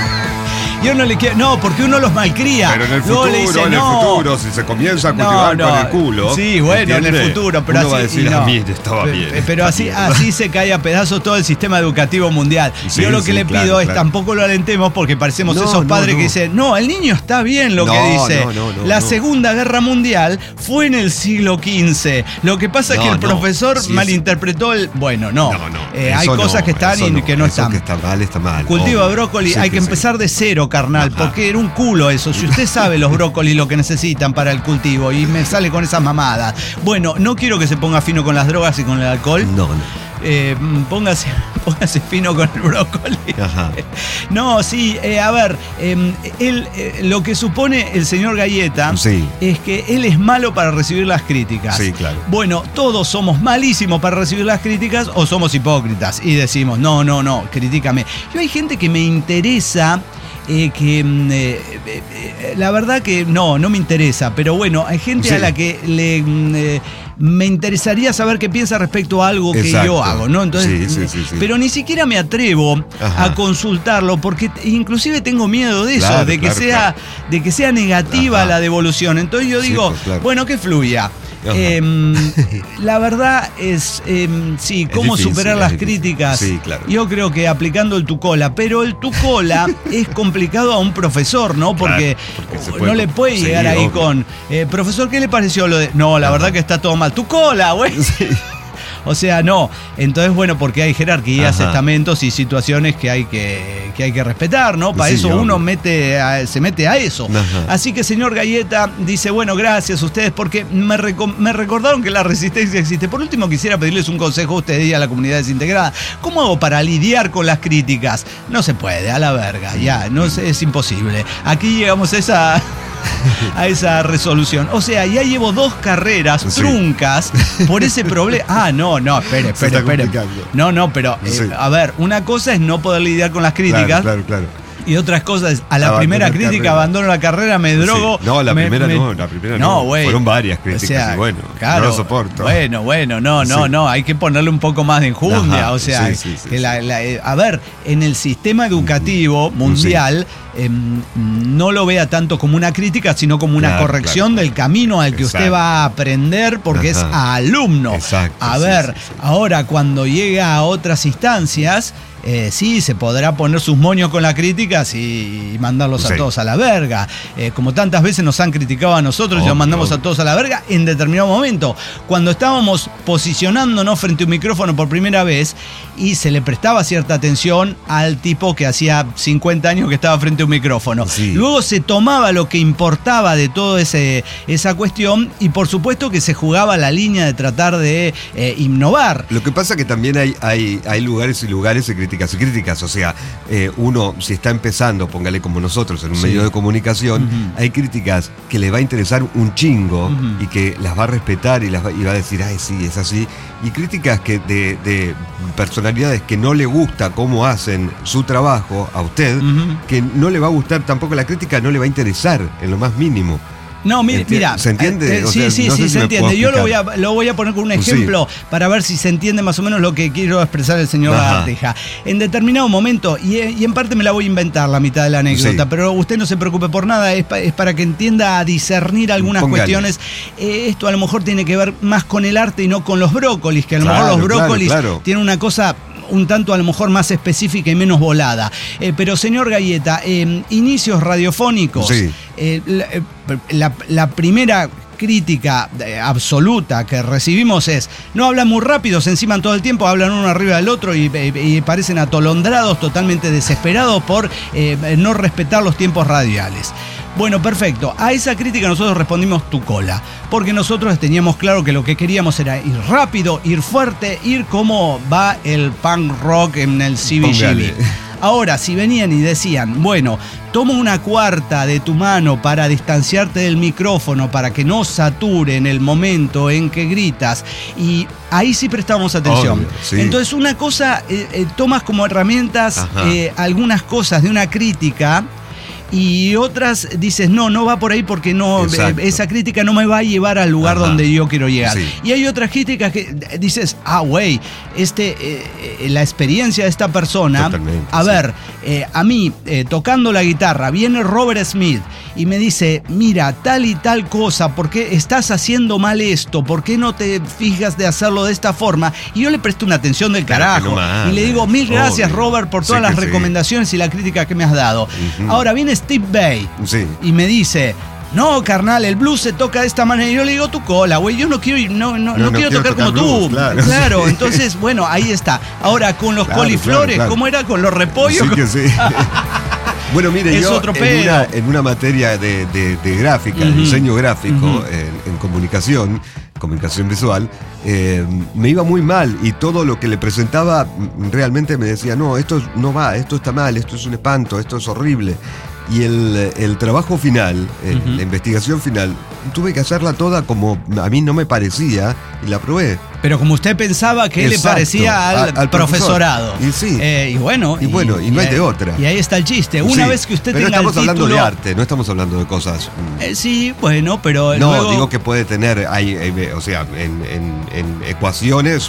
Yo no le quiero. No, porque uno los malcría.
Pero en el futuro, le dice,
en
no, el futuro, si se comienza a cultivar no, no, con el culo.
Sí, bueno, ¿entiende? En el futuro, pero
uno
así.
Va a decir,
no,
a mí estaba bien.
Pero
está
así,
bien.
así se cae a pedazos todo el sistema educativo mundial. Sí, yo lo que sí, le pido claro, es claro. tampoco lo alentemos porque parecemos no, esos padres no, no. que dicen, no, el niño está bien lo
no,
que dice.
No, no, no,
La
no.
Segunda Guerra Mundial fue en el siglo quince. Lo que pasa es que el profesor sí, malinterpretó el. Bueno, no.
no, no
eh, hay cosas que están y que no están.
Que está mal, está mal.
Cultivo de brócoli, hay que empezar de cero, carnal, porque era un culo eso. Si usted sabe los brócolis lo que necesitan para el cultivo y me sale con esas mamadas. Bueno, no quiero que se ponga fino con las drogas y con el alcohol.
No, no.
Eh, póngase, póngase fino con el brócoli.
Ajá.
No, sí, eh, a ver, eh, él, eh, lo que supone el señor Galleta
sí.
es que él es malo para recibir las críticas.
Sí, claro.
Bueno, todos somos malísimos para recibir las críticas o somos hipócritas y decimos, no, no, no, critícame. Yo hay gente que me interesa. Eh, que eh, eh, la verdad que no, no me interesa, pero bueno, hay gente sí. a la que le eh, me interesaría saber qué piensa respecto a algo Exacto. que yo hago, ¿no? Entonces,
sí, sí, sí, sí.
pero ni siquiera me atrevo Ajá. a consultarlo porque inclusive tengo miedo de eso, claro, de que claro, sea, claro. de que sea negativa Ajá. la devolución. Entonces yo digo, sí, pues, claro. bueno, que fluya. Eh, la verdad es, eh, sí,
Es
cómo
difícil,
superar
es
las
difícil.
críticas.
Sí, claro.
Yo creo que aplicando el tu cola, pero el tu cola es complicado a un profesor, ¿no? Porque,
Claro, porque se
no
puede-
le puede
sí,
llegar ahí
obvio.
con, eh, profesor, ¿qué le pareció lo de...? No, la
Ajá.
verdad que está todo mal. Tu cola, güey. O sea, no. Entonces, bueno, porque hay jerarquías,
Ajá.
estamentos y situaciones que hay que, que hay que respetar, ¿no? Para
Sí,
eso
obvio.
uno mete a- se mete a eso.
Ajá.
Así que, señor Galleta, dice, bueno, gracias a ustedes, porque me, reco- me recordaron que la resistencia existe. Por último, quisiera pedirles un consejo a ustedes y a la comunidad desintegrada. ¿Cómo hago para lidiar con las críticas? No se puede, a la verga, ya, no es, es imposible. Aquí llegamos a esa... a esa resolución. O sea, ya llevo dos carreras
Sí.
truncas por ese problema. Ah, no, no, espere,
Se
espere,
está
espere.
complicando.
No, no, pero eh,
Sí.
a ver, una cosa es no poder lidiar con las críticas.
Claro, claro, claro.
Y otras cosas, es, a la
Abandonar
primera crítica
carrera.
abandono la carrera, me drogo.
Sí. No, la
me-
primera
me-
no, la primera no.
güey.
Fueron varias críticas y bueno, no lo soporto.
Bueno, bueno, no, no,
Sí.
no, hay que ponerle un poco más de enjundia.
Ajá,
o sea,
sí, sí, sí,
que
sí.
la- la- eh, a ver, en el sistema educativo mundial em, no lo vea tanto como una crítica, sino como una
Claro,
corrección
claro.
del camino al que usted
Exacto.
va a aprender porque es
Ajá.
alumno.
Exacto,
A
sí,
ver,
sí, sí.
ahora cuando llega a otras instancias, eh, sí, se podrá poner sus moños con las críticas y, y mandarlos a
Sí.
todos a la verga. Eh, como tantas veces nos han criticado a nosotros y
Obvio,
los mandamos
obvio.
a todos a la verga en determinado momento. Cuando estábamos posicionándonos frente a un micrófono por primera vez y se le prestaba cierta atención al tipo que hacía cincuenta años que estaba frente a un micrófono.
Sí.
Luego se tomaba lo que importaba de toda esa cuestión y por supuesto que se jugaba la línea de tratar de eh, innovar.
Lo que pasa que también hay, hay, hay lugares y lugares y críticas y críticas. O sea, eh, uno si está empezando, póngale como nosotros, en un
Sí.
medio de comunicación,
Ujú.
hay críticas que le va a interesar un chingo
Ujú.
y que las va a respetar y, las va, y va a decir, ay, sí, es así. Y críticas que de, de personalidades que no le gusta cómo hacen su trabajo a usted,
Ujú.
que no le va a gustar tampoco la crítica, no le va a interesar en lo más mínimo.
No, mira,
Enti-
mira.
¿se entiende?
eh,
O
sí,
sea,
sí,
no
sí,
sé si
se
me
entiende.
puedo
Yo lo voy, a,
explicar.
lo voy a poner con un
Sí.
ejemplo para ver si se entiende más o menos lo que quiero expresar el señor
Ajá.
Lagartija. En determinado momento, y, y en parte me la voy a inventar la mitad de la anécdota,
Sí.
pero usted no se preocupe por nada, es, pa- es para que entienda a discernir algunas
Póngale.
cuestiones. Eh, esto a lo mejor tiene que ver más con el arte y no con los brócolis, que a lo
Claro,
mejor los
claro,
brócolis
claro.
tienen una cosa un tanto a lo mejor más específica y menos volada. Eh, pero señor Galleta, eh, inicios radiofónicos,
Sí.
eh, la, eh, la- la primera crítica eh, absoluta que recibimos es, no hablan muy rápido, se enciman todo el tiempo, hablan uno arriba del otro y, y- y parecen atolondrados, totalmente desesperados por eh, no respetar los tiempos radiales. Bueno, perfecto. A esa crítica nosotros respondimos tu cola, porque nosotros teníamos claro que lo que queríamos era ir rápido, ir fuerte, ir como va el punk rock en el C B G B.
Póngale.
Ahora, si venían y decían, bueno, toma una cuarta de tu mano para distanciarte del micrófono, para que no sature en el momento en que gritas, y ahí sí prestamos atención.
Obvio, sí.
Entonces, una cosa, eh, eh, tomas como herramientas
Ajá.
eh, algunas cosas de una crítica. Y otras dices, no, no va por ahí porque no, eh,
Exacto.
esa crítica no me va a llevar al lugar
Ajá.
donde yo quiero llegar.
Sí.
Y hay otras críticas que eh, dices, ah, güey, este, eh, eh, la experiencia de esta persona,
Totalmente,
a
sí.
ver, eh, a mí, eh, tocando la guitarra, viene Robert Smith y me dice, mira, tal y tal cosa, ¿por qué estás haciendo mal esto? ¿Por qué no te fijas de hacerlo de esta forma? Y yo le presto una atención del
Claro que
carajo.
no mames,
y le digo, mil gracias,
obvio.
Robert, por
Sí
todas las
que sí.
recomendaciones y la crítica que me has dado.
Ujú.
Ahora viene Steve Vai
Sí.
y me dice, no, carnal, el blues se toca de esta manera. Y yo le digo, tu cola, güey, yo no quiero, ir- no, no, no,
No, no
quiero
quiero
tocar como
tocar
tú.
blues, claro. Sí.
Entonces, bueno, ahí está. Ahora, con los
Claro,
coliflores,
claro, claro.
¿cómo era? Con los repollos.
Sí que sí. Bueno, mire,
Es
yo
otro
en
pedo.
una, en una materia de, de- de gráfica, de
Ujú.
diseño gráfico,
Ujú.
en, en comunicación, comunicación visual, eh, me iba muy mal y todo lo que le presentaba mm, realmente me decía, no, esto no va, esto está mal, esto es un espanto, esto es horrible. Y el, el trabajo final, eh,
Ujú.
la investigación final, tuve que hacerla toda como a mí no me parecía y la probé.
Pero como usted pensaba que le
Exacto,
parecía al,
al- al
profesorado.
profesor. Y sí.
Eh, y bueno.
Y bueno, y no hay de otra.
Y ahí está el chiste. Una
Sí,
vez que usted
pero
tenga
estamos
el título.
hablando de arte, no estamos hablando de cosas. mm,
Eh, sí, bueno, pero
No,
luego.
digo que puede tener, hay, hay- o sea, en, en- en ecuaciones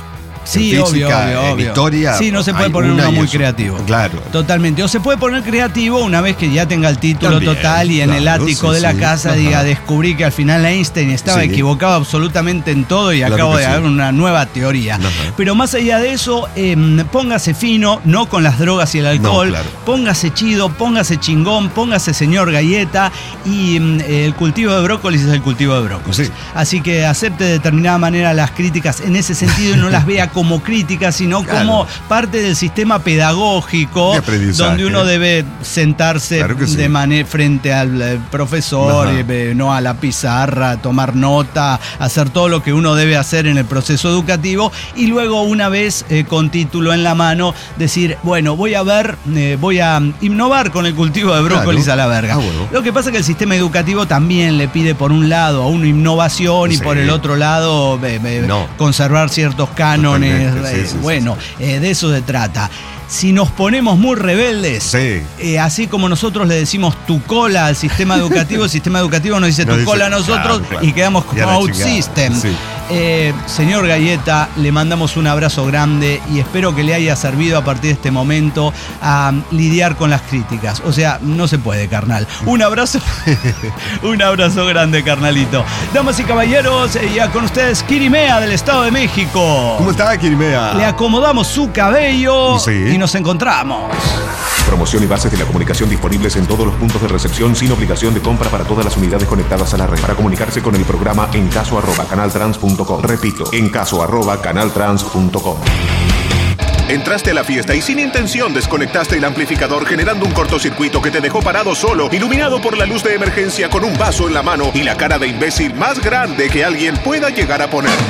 Sí,
en
obvio,
física,
obvio,
en
obvio.
historia.
Sí, no se puede
hay
poner
una
uno
y
muy
eso.
creativo.
Claro.
Totalmente. O se puede poner creativo una vez que ya tenga el título
También,
total y en el
claro,
ático
sí,
de la
sí.
casa
Ajá.
diga, descubrí que al final Einstein estaba
Sí.
equivocado absolutamente en todo y
Claro
acabo
que
de
sí.
dar una nueva teoría.
Ajá.
Pero más allá de eso, eh, póngase fino, no con las drogas y el alcohol,
No, claro.
póngase chido, póngase chingón, póngase señor galleta y mm, el cultivo de brócolis es el cultivo de brócolis.
Sí.
Así que acepte de determinada manera las críticas en ese sentido y no las vea como críticas, sino
Claro.
como parte del sistema pedagógico
De aprendizaje.
donde uno debe sentarse
Claro que sí.
de manera frente al eh, profesor,
Ajá.
y, eh, no a la pizarra, tomar nota, hacer todo lo que uno debe hacer en el proceso educativo y luego una vez eh, con título en la mano decir, bueno, voy a ver, eh, voy a innovar con el cultivo de brócolis
Claro.
a la verga.
Ah, bueno.
Lo que pasa es que el sistema educativo también le pide por un lado a uno innovación y
Sí.
por el otro lado eh, eh,
No.
conservar ciertos cánones.
Totalmente, sí,
eh,
sí, sí,
bueno, eh, de eso se trata. Si nos ponemos muy rebeldes,
Sí.
eh, así como nosotros le decimos tu cola al sistema educativo, el sistema educativo nos dice
Nos
tu
dice,
cola a nosotros
claro, claro.
y quedamos
Y a
como
la
out
chingada.
system.
Sí.
Eh, señor Galleta, le mandamos un abrazo grande y espero que le haya servido a partir de este momento a lidiar con las críticas. O sea, no se puede, carnal. Un abrazo, un abrazo grande, carnalito. Damas y caballeros, eh, ya con ustedes, Kirimea del Estado de México.
¿Cómo está, Kirimea?
Le acomodamos su cabello
Sí.
y nos encontramos.
Promoción y bases de la comunicación disponibles en todos los puntos de recepción sin obligación de compra para todas las unidades conectadas a la red. Para comunicarse con el programa en caso arroba canaltrans punto com. Repito, en caso arroba canaltrans punto com. Entraste a la fiesta y sin intención desconectaste el amplificador generando un cortocircuito que te dejó parado solo, iluminado por la luz de emergencia con un vaso en la mano y la cara de imbécil más grande que alguien pueda llegar a poner.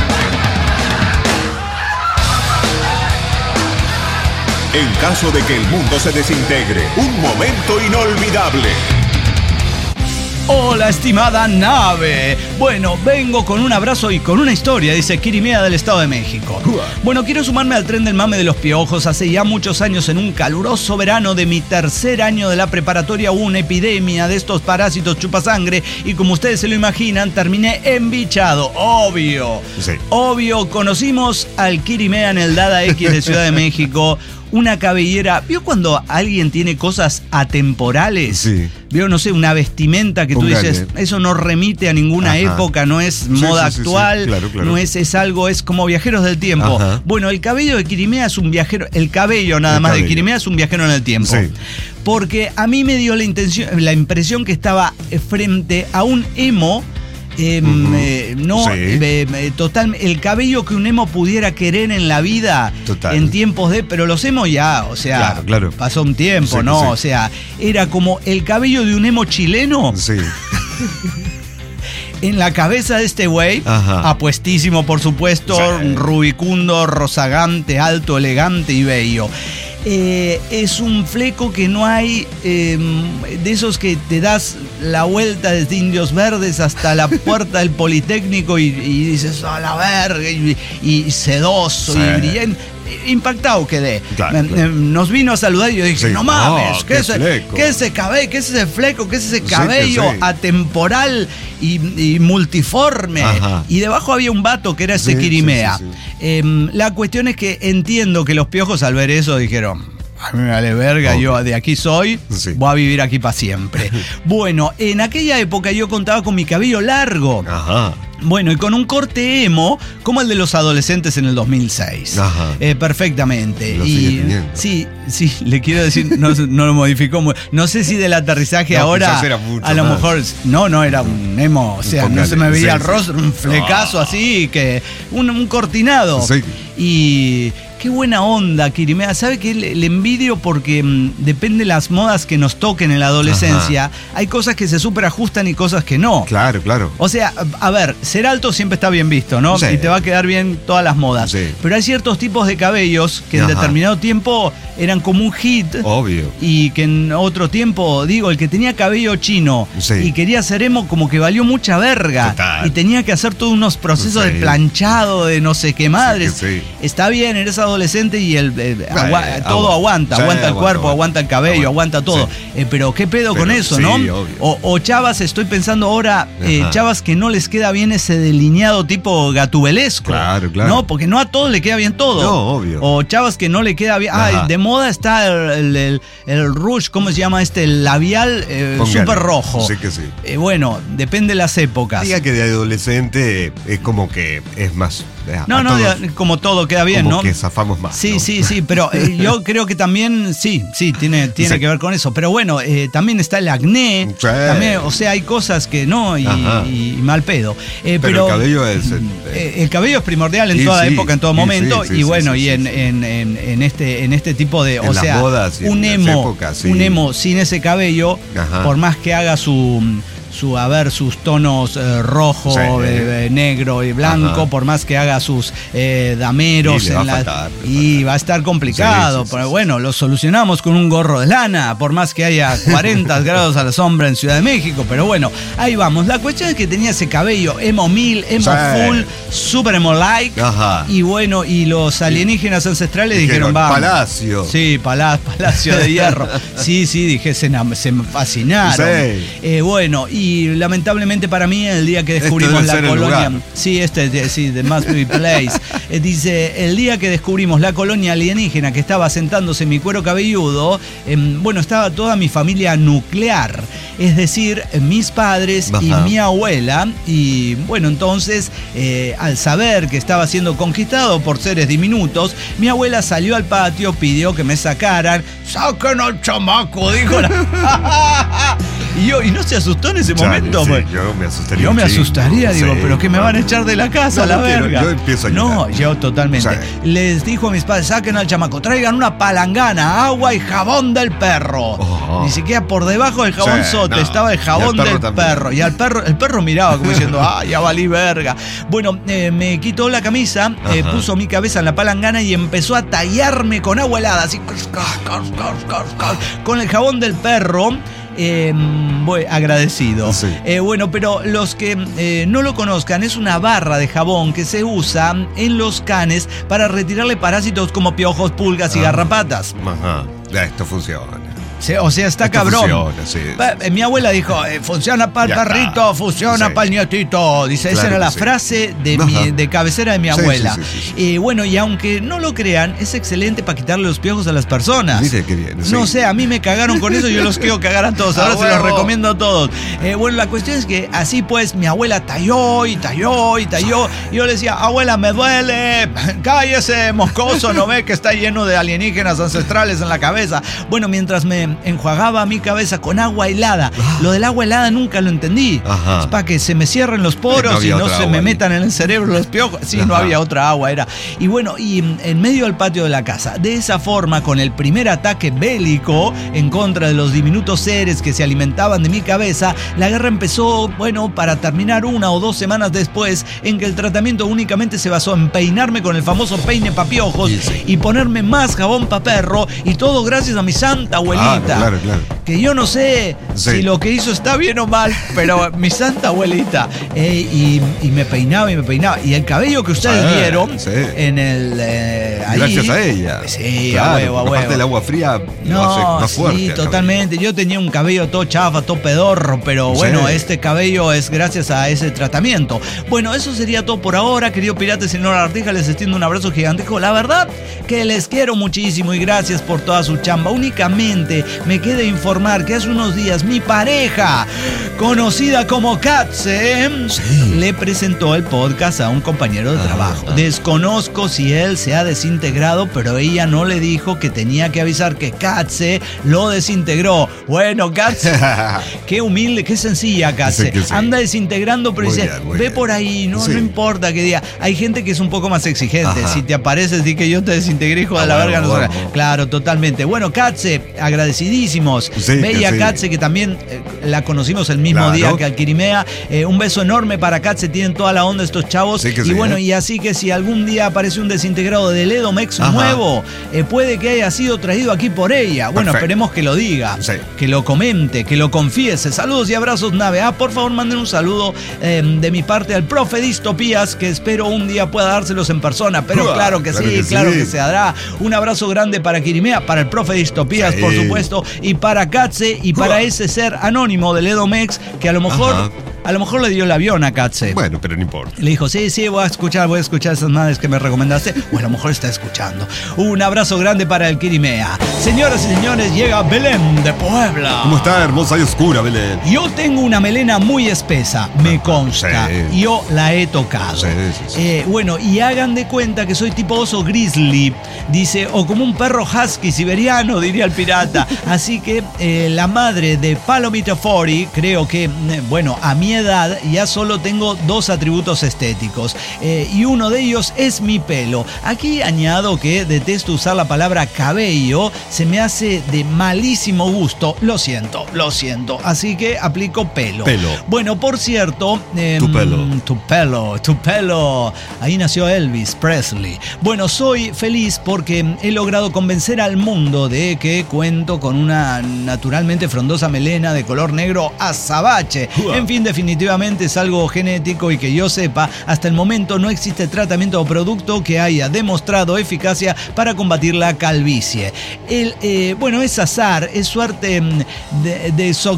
En caso de que el mundo se desintegre, un momento inolvidable.
Hola, estimada nave. Bueno, vengo con un abrazo y con una historia, dice Kirimea del Estado de México. Bueno, quiero sumarme al tren del mame de los piojos. Hace ya muchos años, en un caluroso verano de mi tercer año de la preparatoria, hubo una epidemia de estos parásitos chupasangre y como ustedes se lo imaginan, terminé embichado. Obvio.
Sí.
Obvio, conocimos al Kirimea en el Dada X de Ciudad de México. Una cabellera. ¿Vio cuando alguien tiene cosas atemporales?
Sí.
¿Vio, no sé, una vestimenta que tú
Póngale.
dices, eso no remite a ninguna
Ajá.
época, no es
Sí,
moda
sí, sí, sí.
actual,
Claro, claro.
no es, es algo, es como viajeros del tiempo?
Ajá.
Bueno, el cabello de Kirimea es un viajero, el cabello nada
El
más
cabello.
de Kirimea es un viajero en el tiempo.
Sí.
Porque a mí me dio la intención, la impresión que estaba frente a un emo. Eh,
Ujú.
eh, no,
Sí.
eh, eh, total, el cabello que un emo pudiera querer en la vida
Total.
en tiempos de, pero los emos ya, o sea,
Claro, claro.
pasó un tiempo,
Sí,
¿no?
sí.
O sea, era como el cabello de un emo chileno
Sí.
en la cabeza de este güey,
Ajá.
apuestísimo por supuesto,
Sí.
rubicundo, rozagante, alto, elegante y bello. Eh, es un fleco que no hay eh, de esos que te das la vuelta desde Indios Verdes hasta la puerta del Politécnico y, y dices a la verga y, y sedoso
Sí.
y brillante. Impactado quedé.
Claro,
Eh,
claro.
eh, Nos vino a saludar y yo dije,
Sí.
no mames,
No,
¿qué,
qué
es,
fleco.
¿qué es ese cabello? ¿Qué es ese fleco? ¿Qué es ese
Sí, que
cabello
sí.
atemporal y, y multiforme?
Ajá.
Y debajo había un vato que era ese
Sí,
Kirimea.
sí, sí, sí.
Eh, la cuestión es que entiendo que los piojos al ver eso dijeron, a mí me vale verga,
Obvio.
yo de aquí soy,
Sí.
voy a vivir aquí para siempre. Bueno, en aquella época yo contaba con mi cabello largo.
Ajá.
Bueno, y con un corte emo como el de los adolescentes en el dos mil seis.
Ajá.
Eh, perfectamente.
Lo
y
sigue teniendo.
sí, sí, le quiero decir, no, no lo modificó. muy- No sé si del aterrizaje
No,
ahora
quizás era mucho
a lo
más.
mejor no, no era un emo, o sea, no
Póngale,
se me veía
sí,
el
sí.
rostro, un flecazo
Ah.
así que un, un cortinado.
Sí.
Y qué buena onda, Kirimea. ¿Sabe qué? Le, le envidio porque mm, depende de las modas que nos toquen en la adolescencia. Hay cosas que se superajustan y cosas que no.
Claro, claro.
O sea, a ver, ser alto siempre está bien visto, ¿no?
Sí.
Y te va a quedar bien todas las modas.
Sí.
Pero hay ciertos tipos de cabellos que en
Ajá.
determinado tiempo eran como un hit.
Obvio.
Y que en otro tiempo, digo, el que tenía cabello chino
Sí.
y quería ser emo como que valió mucha verga.
Total.
Y tenía que hacer todos unos procesos
Sí.
de planchado, de no sé qué madres.
Sí, sí.
Está bien, eres adolescente, adolescente y el eh,
Bueno,
agua, todo
agua.
aguanta,
Sí,
aguanta el
aguanta,
cuerpo,
aguanta.
aguanta el cabello,
Aguanta.
aguanta todo.
Sí.
Eh, pero qué pedo
Pero
con eso,
sí,
¿no?
obvio.
O, o chavas, estoy pensando ahora, eh,
Ajá.
chavas que no les queda bien ese delineado tipo gatubelesco.
Claro, claro.
No, porque no a todos le queda bien todo.
No, obvio.
O chavas que no le queda bien.
Ajá.
Ah, de moda está el, el, el, el rouge, ¿cómo se llama este? El labial eh,
Póngale.
súper rojo.
Sí que sí.
Eh, bueno, depende de las épocas.
Diga que de adolescente es como que es más. a-
No,
a
no,
todos
ya, como todo queda bien,
como
¿no?
que zafamos más.
Sí,
¿no?
sí, sí, pero eh, yo creo que también, sí, sí, tiene, tiene
Sí.
que ver con eso. Pero bueno, eh, también está el acné,
Sí.
también, o sea, hay cosas que no y,
Ajá.
y mal pedo. Eh,
Pero
pero
el cabello es. eh,
eh, el cabello es primordial en
Sí,
toda
sí,
época, en todo
sí,
momento,
sí,
y
sí,
bueno,
sí,
y
sí,
en,
sí.
en, en, en este, en este tipo de,
En
o
las
sea,
bodas y en
un
las
emo,
épocas, sí.
un emo sin ese cabello,
Ajá.
por más que haga su su a ver sus tonos eh, rojo,
Sí.
eh, eh, negro y blanco,
Ajá.
por más que haga sus eh, dameros
Y le va
en
a
la-
faltar, le
y va a estar complicado,
Sí, sí, sí,
pero
sí.
bueno, lo solucionamos con un gorro de lana, por más que haya cuarenta grados a la sombra en Ciudad de México, pero bueno, ahí vamos. La cuestión es que tenía ese cabello emo mil, emo
Sí.
full, super emo like,
Ajá.
y bueno, y los alienígenas ancestrales dijeron,
Dijeron,
vamos.
Palacio.
Sí, pala- Palacio de Hierro. Sí, sí, dije, se, enam- se me fascinaron.
Sí.
Eh, bueno, y lamentablemente para mí, el día que
Este
descubrimos
debe
la
ser el
colonia.
lugar.
Sí, este, de- sí, The Must Be Place. Eh, dice, el día que descubrimos la colonia alienígena que estaba asentándose en mi cuero cabelludo, em, bueno, estaba toda mi familia nuclear. Es decir, mis padres y
Ajá.
mi abuela. Y bueno, entonces, eh, al saber que estaba siendo conquistado por seres diminutos, mi abuela salió al patio, pidió que me sacaran. ¡Saquen al chamaco! Dijo la... y yo, y no se asustó en ese
Chale,
momento.
sí,
pues.
yo me asustaría.
Yo me
un chingo.
asustaría, digo,
Sí,
pero que me van a
bueno.
echar de la casa,
No,
la
no quiero,
verga.
yo empiezo a
No,
llorar.
yo totalmente.
Sí.
Les dijo a mis padres, saquen al chamaco, traigan una palangana, agua y jabón del perro.
Oh.
Ni siquiera por debajo del jabón
Sí,
sote,
no.
estaba el
Y
jabón
al perro
del
también.
perro. Y al perro, el perro miraba como diciendo, ah, ya valí verga. Bueno, eh, me quitó la camisa, eh,
Ajá.
puso mi cabeza en la palangana y empezó a tallarme con agua helada, así, con el jabón del perro. Eh, bueno, agradecido.
Sí.
Eh, bueno, pero los que eh, no lo conozcan, es una barra de jabón que se usa en los canes para retirarle parásitos como piojos, pulgas y
Ah.
garrapatas.
Ajá. Ya, esto funciona.
Se- O sea, está
Esto
cabrón.
funciona, sí.
Pa- eh, Mi abuela dijo, eh, funciona para el
Ya está.
perrito, funciona
Sí.
para el nietito. Dice, esa
Claro
era
que
la
sí.
frase de,
Ajá.
mi, de cabecera de mi
Sí,
abuela.
sí, sí, sí, sí.
Eh, bueno, y aunque no lo crean, es excelente para quitarle los piojos a las personas.
Mire qué bien, sí.
No sé, a mí me cagaron con eso, yo los quiero cagar a todos. Ahora
¡A
se los
huevo!
recomiendo a todos. Eh, bueno, la cuestión es que así pues mi abuela talló y talló y talló. Y yo le decía, abuela, me duele. Cállese, moscoso, no ve que está lleno de alienígenas ancestrales en la cabeza. Bueno, mientras me enjuagaba mi cabeza con agua helada. Lo del agua helada nunca lo entendí.
Ajá.
Es para que se me cierren los
No
poros y
había
no
otra
se
agua
me
ahí.
metan en el cerebro los piojos. Sí, no
Ajá.
había otra agua, era. Y bueno, y mm, en medio del patio de la casa, de esa forma, con el primer ataque bélico en contra de los diminutos seres que se alimentaban de mi cabeza, la guerra empezó, bueno, para terminar una o dos semanas después, en que el tratamiento únicamente se basó en peinarme con el famoso peine pa' piojos
Sí, sí.
y ponerme más jabón pa' perro, y todo gracias a mi santa abuelita.
Claro, claro, claro.
Que yo no sé
Sí.
si lo que hizo está bien o mal, pero mi santa abuelita. Eh, y, y me peinaba y me peinaba. Y el cabello que ustedes
Sí,
vieron
sí.
en el. eh, ahí,
Gracias a ella.
Sí,
Claro,
a huevo, a
porque aparte
huevo.
el agua fría lo
No,
hace más fuerte.
sí,
al cabello.
totalmente. Yo tenía un cabello todo chafa, todo pedorro, pero
Sí.
bueno, este cabello es gracias a ese tratamiento. Bueno, eso sería todo por ahora, querido pirata, señor Artija, les extiendo un abrazo gigantesco. La verdad que les quiero muchísimo y gracias por toda su chamba. Únicamente me queda informar que hace unos días mi pareja, conocida como Katze,
Sí.
le presentó el podcast a un compañero de
Ah,
trabajo.
ah.
Desconozco si él se ha desintegrado, pero ella no le dijo que tenía que avisar que Katze lo desintegró. Bueno, Katze, qué humilde, qué sencilla, Katze.
Sí que sí.
Anda desintegrando, pero
Muy
dice,
bien, muy
ve
bien.
por ahí, no,
Sí.
no importa que diga. Hay gente que es un poco más exigente.
Ajá.
Si te apareces, di que yo te desintegré, hijo de
Ah,
la
bueno,
verga. No sé.
bueno.
Claro, totalmente. Bueno, Katze, agradecido conocidísimos.
Sí,
Bella
sí.
Katze, que también eh, la conocimos el mismo
Claro.
día que Alquirimea. Eh, un beso enorme para Katze, tienen toda la onda estos chavos.
Sí que
y
sí,
bueno,
¿eh?
y así que si algún día aparece un desintegrado del Edomex
Ajá.
nuevo, eh, puede que haya sido traído aquí por ella. Bueno,
Perfecto.
esperemos que lo diga,
Sí.
que lo comente, que lo confiese. Saludos y abrazos, Nave. Ah, por favor, manden un saludo eh, de mi parte al profe Distopías, que espero un día pueda dárselos en persona. Pero
Uah,
claro que
claro
sí,
que
claro
sí.
que se dará. Un abrazo grande para Quirimea, para el profe Distopías,
Sí.
por supuesto, y para Katze y para
Uah.
ese ser anónimo del Edomex que a lo mejor,
Ajá.
a lo mejor le dio el avión a Katze.
Bueno, pero no importa.
Le dijo, sí, sí, voy a escuchar, voy a escuchar esas madres que me recomendaste. O a lo mejor está escuchando. Un abrazo grande para el Quirimea. Señoras y señores, llega Belén de Puebla.
¿Cómo está, hermosa y oscura, Belén?
Yo tengo una melena muy espesa, me consta.
Sí.
Yo la he tocado.
Sí, sí, sí.
Eh, bueno, y hagan de cuenta que soy tipo oso grizzly, dice, o como un perro husky siberiano, diría el pirata. Así que eh, la madre de Palomita Fori, creo que, eh, bueno, a mi edad ya solo tengo dos atributos estéticos. Eh, y uno de ellos es mi pelo. Aquí añado que detesto usar la palabra cabello, se me hace de malísimo gusto. Lo siento, lo siento. Así que aplico pelo.
Pelo.
Bueno, por cierto... eh,
Tu pelo.
Tu pelo, tu pelo. Ahí nació Elvis Presley. Bueno, soy feliz porque he logrado convencer al mundo de que cuento con una naturalmente frondosa melena de color negro azabache.
Uah.
En fin, definitivamente es algo genético y que yo sepa, hasta el momento no existe tratamiento o producto que haya demostrado eficacia para combatir la calvicie. El, eh, bueno, es azar, es suerte mm, de,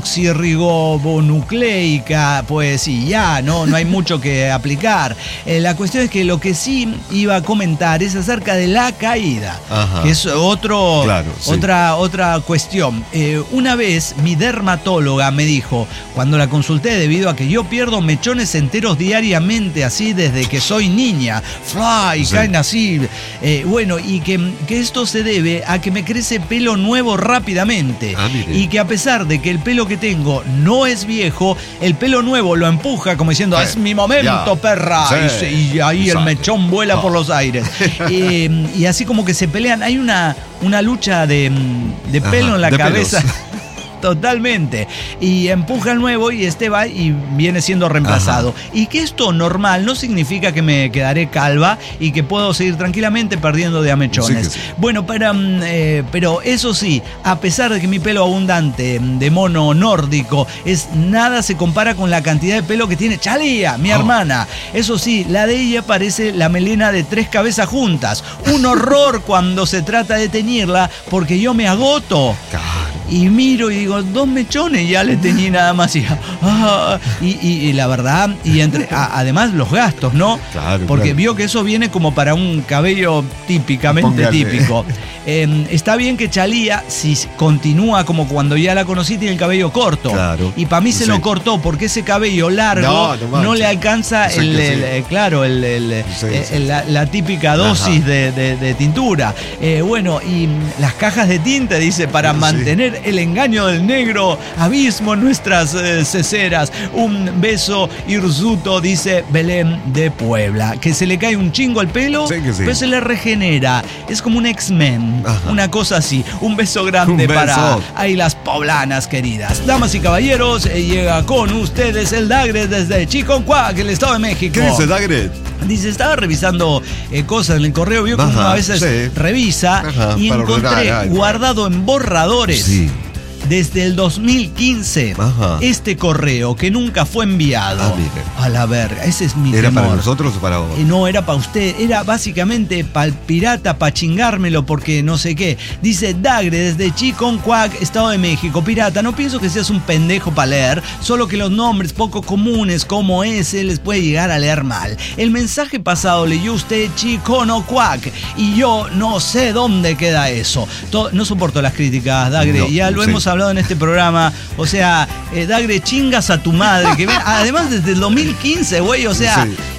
desoxirribonucleica, pues sí, ya, no, no hay mucho que aplicar. Eh, la cuestión es que lo que sí iba a comentar es acerca de la caída,
Ajá.
que es otro,
Claro, sí.
otra, otra cuestión. Eh, una vez mi dermatóloga me dijo, cuando la consulté debido a que yo pierdo mechones enteros diariamente, así desde que soy niña, fly,
Sí.
caen así, eh, bueno, y que, que esto se debe a que me crece pelo nuevo rápidamente,
Ah, mire.
y que a pesar de que el pelo que tengo no es viejo, el pelo nuevo lo empuja como diciendo,
Sí.
es mi momento,
Ya.
perra,
Sí.
y, se- y ahí el
Exacto.
mechón vuela
Ah.
por los aires. Eh, y así como que se pelean, hay una, una lucha de, de
Ajá,
pelo en la
de
cabeza.
pelos.
Totalmente. Y empuja el nuevo y este va y viene siendo reemplazado.
Ajá.
Y que esto normal no significa que me quedaré calva y que puedo seguir tranquilamente perdiendo de a mechones.
Sí que sí.
Bueno, pero, mm, eh, pero eso sí, a pesar de que mi pelo abundante mm, de mono nórdico es nada se compara con la cantidad de pelo que tiene Chalía, mi
Oh.
hermana. Eso sí, la de ella parece la melena de tres cabezas juntas. Un horror cuando se trata de teñirla porque yo me agoto.
Claro.
Y miro y digo, dos mechones ya le teñí nada más. Y, ah, y, y- y la verdad, y entre a- además los gastos, ¿no?
Claro,
Porque
claro.
vio que eso viene como para un cabello típicamente
Póngale.
típico. Eh, está bien que Chalía, si continúa como cuando ya la conocí, tiene el cabello corto.
Claro.
Y para mí se
Sí.
lo cortó porque ese cabello largo
No,
no,
no manches.
le alcanza
Sí
el,
que
el-
sí.
eh, claro, el, el-
Sí,
eh,
sí.
La, la típica dosis
Ajá.
de, de- de tintura. Eh, bueno, y mm, las cajas de tinta, dice, para
Sí.
mantener el engaño del negro abismo en nuestras eh, ceceras. Un beso hirsuto, dice Belén de Puebla. Que se le cae un chingo al pelo,
Sí que sí.
pero se le regenera. Es como un X-Men,
Ajá.
una cosa así. Un beso grande
Un beso.
para ahí las poblanas queridas. Damas y caballeros, eh, llega con ustedes el Dagre desde Chiconcuac, el Estado de México.
¿Qué dice Dagret?
Dice, estaba revisando eh, cosas en el correo, vio que uno
Ajá,
a veces
sí.
revisa
Ajá,
y
para
encontré
ordenar algo.
guardado en borradores
Sí.
desde el dos mil quince
Ajá.
este correo que nunca fue enviado.
Ah, mire.
A la verga, ese es mi
¿Era
temor.
para nosotros o para vos?
Eh, No, era para usted, era básicamente para el pirata, para chingármelo, porque no sé qué. Dice Dagre desde Chiconcuac, Estado de México. Pirata, no pienso que seas un pendejo para leer, solo que los nombres poco comunes como ese les puede llegar a leer mal. El mensaje pasado leyó usted Chiconocuac y yo no sé dónde queda eso. To- no soporto las críticas, Dagre,
No,
ya lo
sí.
hemos hablado en este programa. O sea, eh, Dagre, chingas a tu madre, que ven- además desde el dos mil quince, güey, o sea...
Sí.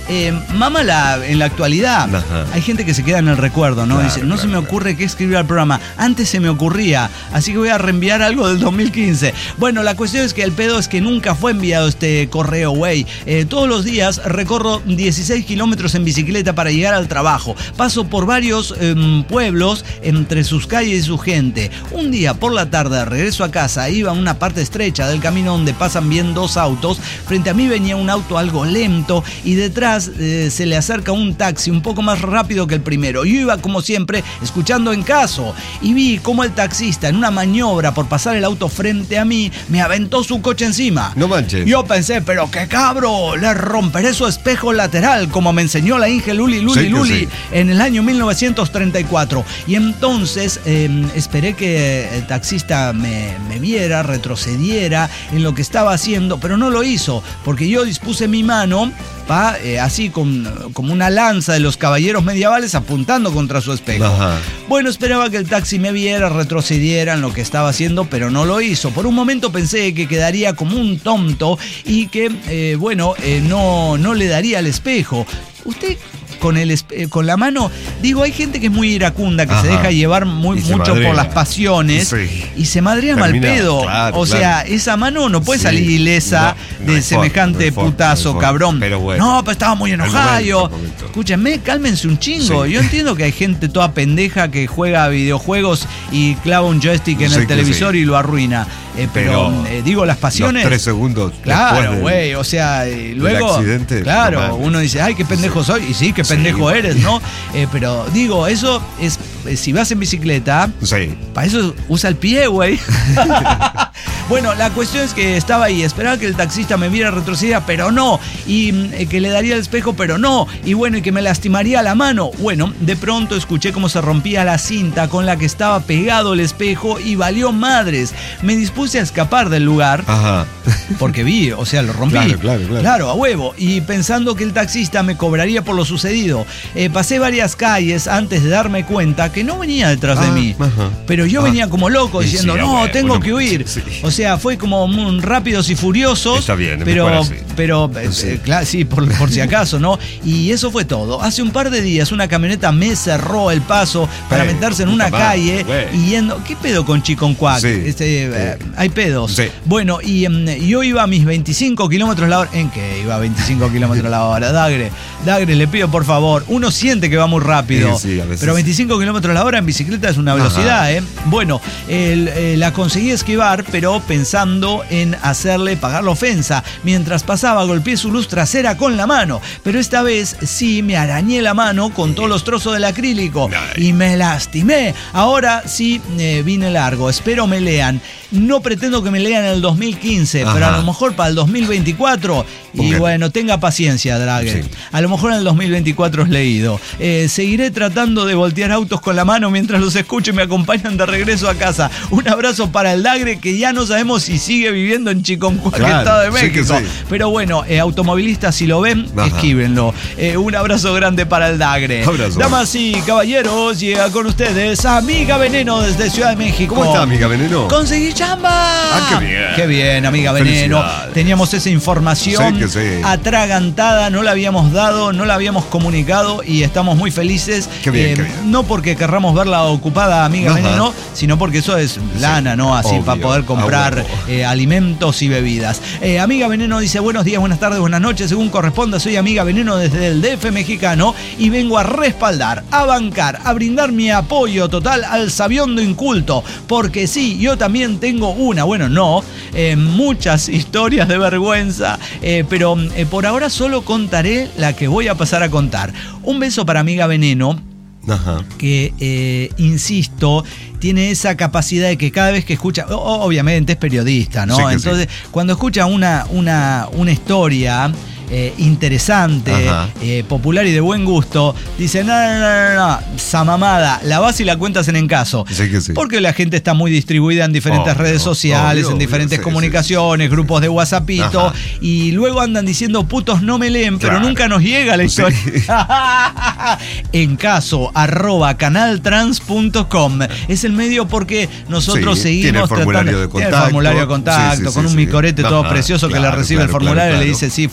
Eh, mama la, en la actualidad.
Ajá.
Hay gente que se queda en el recuerdo, ¿no?
Claro,
Dice, no
claro,
se me
claro.
ocurre qué escribir al programa. Antes se me ocurría, así que voy a reenviar algo del dos mil quince. Bueno, la cuestión es que el pedo es que nunca fue enviado este correo, güey. Eh, todos los días recorro dieciséis kilómetros en bicicleta para llegar al trabajo. Paso por varios eh, pueblos entre sus calles y su gente. Un día por la tarde, regreso a casa, iba a una parte estrecha del camino donde pasan bien dos autos. Frente a mí venía un auto algo lento y detrás eh, se le acerca un taxi un poco más rápido que el primero. Yo iba como siempre escuchando en caso y vi cómo el taxista en una maniobra por pasar el auto frente a mí me aventó su coche encima.
No manches.
Yo pensé, pero qué cabro, le romperé su espejo lateral como me enseñó la Inge Luli Luli
Sí que
Luli
sí.
en el año mil novecientos treinta y cuatro. Y entonces eh, esperé que el taxista me, me viera, retrocediera en lo que estaba haciendo, pero no lo hizo, porque yo dispuse mi mano pa, eh, así con, como una lanza de los caballeros medievales apuntando contra su espejo.
Ajá.
Bueno, esperaba que el taxi me viera, retrocediera en lo que estaba haciendo, pero no lo hizo. Por un momento pensé que quedaría como un tonto y que, eh, bueno, eh, no, no le daría el espejo. Usted con, el, espe- con la mano, digo, hay gente que es muy iracunda, que
Ajá.
se deja llevar muy,
Y se
mucho
madrea.
por las pasiones
Sí.
y se madrea mal
Termina,
pedo.
claro,
o
claro.
sea, esa mano no puede
Sí.
salir ilesa
No, no
de
hay
semejante
forma, no hay forma,
putazo,
no hay forma.
cabrón.
Pero bueno.
No, pero estaba muy enojado.
momento,
yo.
el momento.
Escúchenme, cálmense un chingo.
Sí.
Yo entiendo que hay gente toda pendeja que juega a videojuegos y clava un joystick en
Sí
el
que
televisor
sí.
y lo arruina. Eh, pero,
Pero
eh, digo, las pasiones.
Los tres segundos
Claro,
después del-
güey, o sea, eh, luego,
accidente,
claro,
no mames.
uno dice, ay, qué pendejo
Sí.
soy, y sí, qué
Sí,
pendejo
bueno.
eres, ¿no? Eh, pero digo, eso es, eh, si vas en bicicleta,
Sí.
para eso usa el pie, güey. Bueno, la cuestión es que estaba ahí, esperaba que el taxista me viera retroceder, pero no, y mm, que le daría el espejo, pero no, y bueno, y que me lastimaría la mano. Bueno, de pronto escuché cómo se rompía la cinta con la que estaba pegado el espejo y valió madres. Me dispuse a escapar del lugar.
Ajá.
Porque vi, o sea, lo rompí.
Claro, claro, claro.
Claro, a huevo. Y pensando que el taxista me cobraría por lo sucedido. Eh, pasé varias calles antes de darme cuenta que no venía detrás de
Ah,
mí.
ajá.
Pero yo
Ah.
venía como loco
Y
diciendo,
sí,
no,
bueno,
tengo
bueno,
que huir.
sí.
O sea, fue como un rápidos y furiosos.
Está bien, es
pero,
mejor así.
pero eh,
Sí.
eh, claro, sí, por, por si acaso, ¿no? Y eso fue todo. Hace un par de días una camioneta me cerró el paso para
Eh,
meterse en
puta
una
madre,
calle
güey.
y yendo. ¿Qué pedo con Chiconcuac?
Sí.
Este, eh, hay pedos.
Sí.
Bueno, y em, yo iba a mis veinticinco kilómetros la hora. ¿En qué iba a veinticinco kilómetros la hora? Dagre, Dagre, le pido por favor. Uno siente que va muy rápido.
Sí, sí, a veces
pero
sí.
veinticinco kilómetros la hora en bicicleta es una velocidad,
Ajá.
¿eh? Bueno, el, eh, la conseguí esquivar, pero pensando en hacerle pagar la ofensa. Mientras pasaba, golpeé su luz trasera con la mano. Pero esta vez sí me arañé la mano con todos los trozos del acrílico.
Ay.
Y me lastimé. Ahora sí eh, vine largo. Espero me lean. No pretendo que me lean en el dos mil quince,
Ajá.
pero a lo mejor para el dos mil veinticuatro. Y
Ok.
bueno, tenga paciencia, Drague.
Sí.
A lo mejor en el dos mil veinticuatro es leído. Eh, seguiré tratando de voltear autos con la mano mientras los escucho y me acompañan de regreso a casa. Un abrazo para el Dagre, que ya no sabemos si sigue viviendo en Chiconcuac,
Claro,
Estado de
sí que
México.
sí.
Pero bueno, eh, automovilistas, si lo ven,
Ajá.
esquívenlo. Eh, un abrazo grande para el Dagre.
Abrazo.
Damas y caballeros, llega con ustedes Amiga Veneno desde Ciudad de México.
¿Cómo está, amiga Veneno?
¡Conseguí chamba!
Ah, qué bien.
Qué bien, amiga Veneno.
Felicidades.
Teníamos esa información
Sí que sí.
atragantada, no la habíamos dado, no la habíamos comunicado y estamos muy felices.
Qué bien, qué bien.
No porque querramos verla ocupada, amiga
Ajá.
Veneno, sino porque eso es lana, ¿no? Así
obvio,
para poder comprar
a huevo.
eh, alimentos y bebidas. Eh, amiga Veneno dice, buenos días, buenas tardes, buenas noches, según corresponda, soy Amiga Veneno desde el D F mexicano y vengo a respaldar, a bancar, a brindar mi apoyo total al sabiondo inculto, porque sí, yo también tengo una, bueno, no, eh, muchas historias de vergüenza, eh, pero eh, por ahora solo contaré la que voy a pasar a contar. Un beso para Amiga Veneno,
Ajá.
que, eh, insisto, tiene esa capacidad de que cada vez que escucha, o- obviamente es periodista, ¿no?
Sí que
Entonces, cuando escucha una, una, una historia eh, interesante,
Ajá.
eh, popular y de buen gusto, dice, no, no, no, no, no, esa mamada, la vas y la cuentas en encaso.
Sí que sí.
Porque la gente está muy distribuida en diferentes
Obvio,
redes sociales,
obvio,
en diferentes
obvio, sí,
comunicaciones, grupos de WhatsAppito,
Ajá.
y luego andan diciendo, putos no me leen, pero
Claro.
nunca nos llega la
Sí.
historia. En caso, arroba canaltrans punto com. Es el medio porque nosotros
Sí,
seguimos
tiene el formulario
tratando.
de
Tiene el
contacto.
formulario de contacto,
Sí, sí,
con
sí,
un
sí.
micorete todo
Ajá,
precioso que
claro,
le recibe
claro,
el formulario
claro,
y le
claro.
dice, sí, fue enviado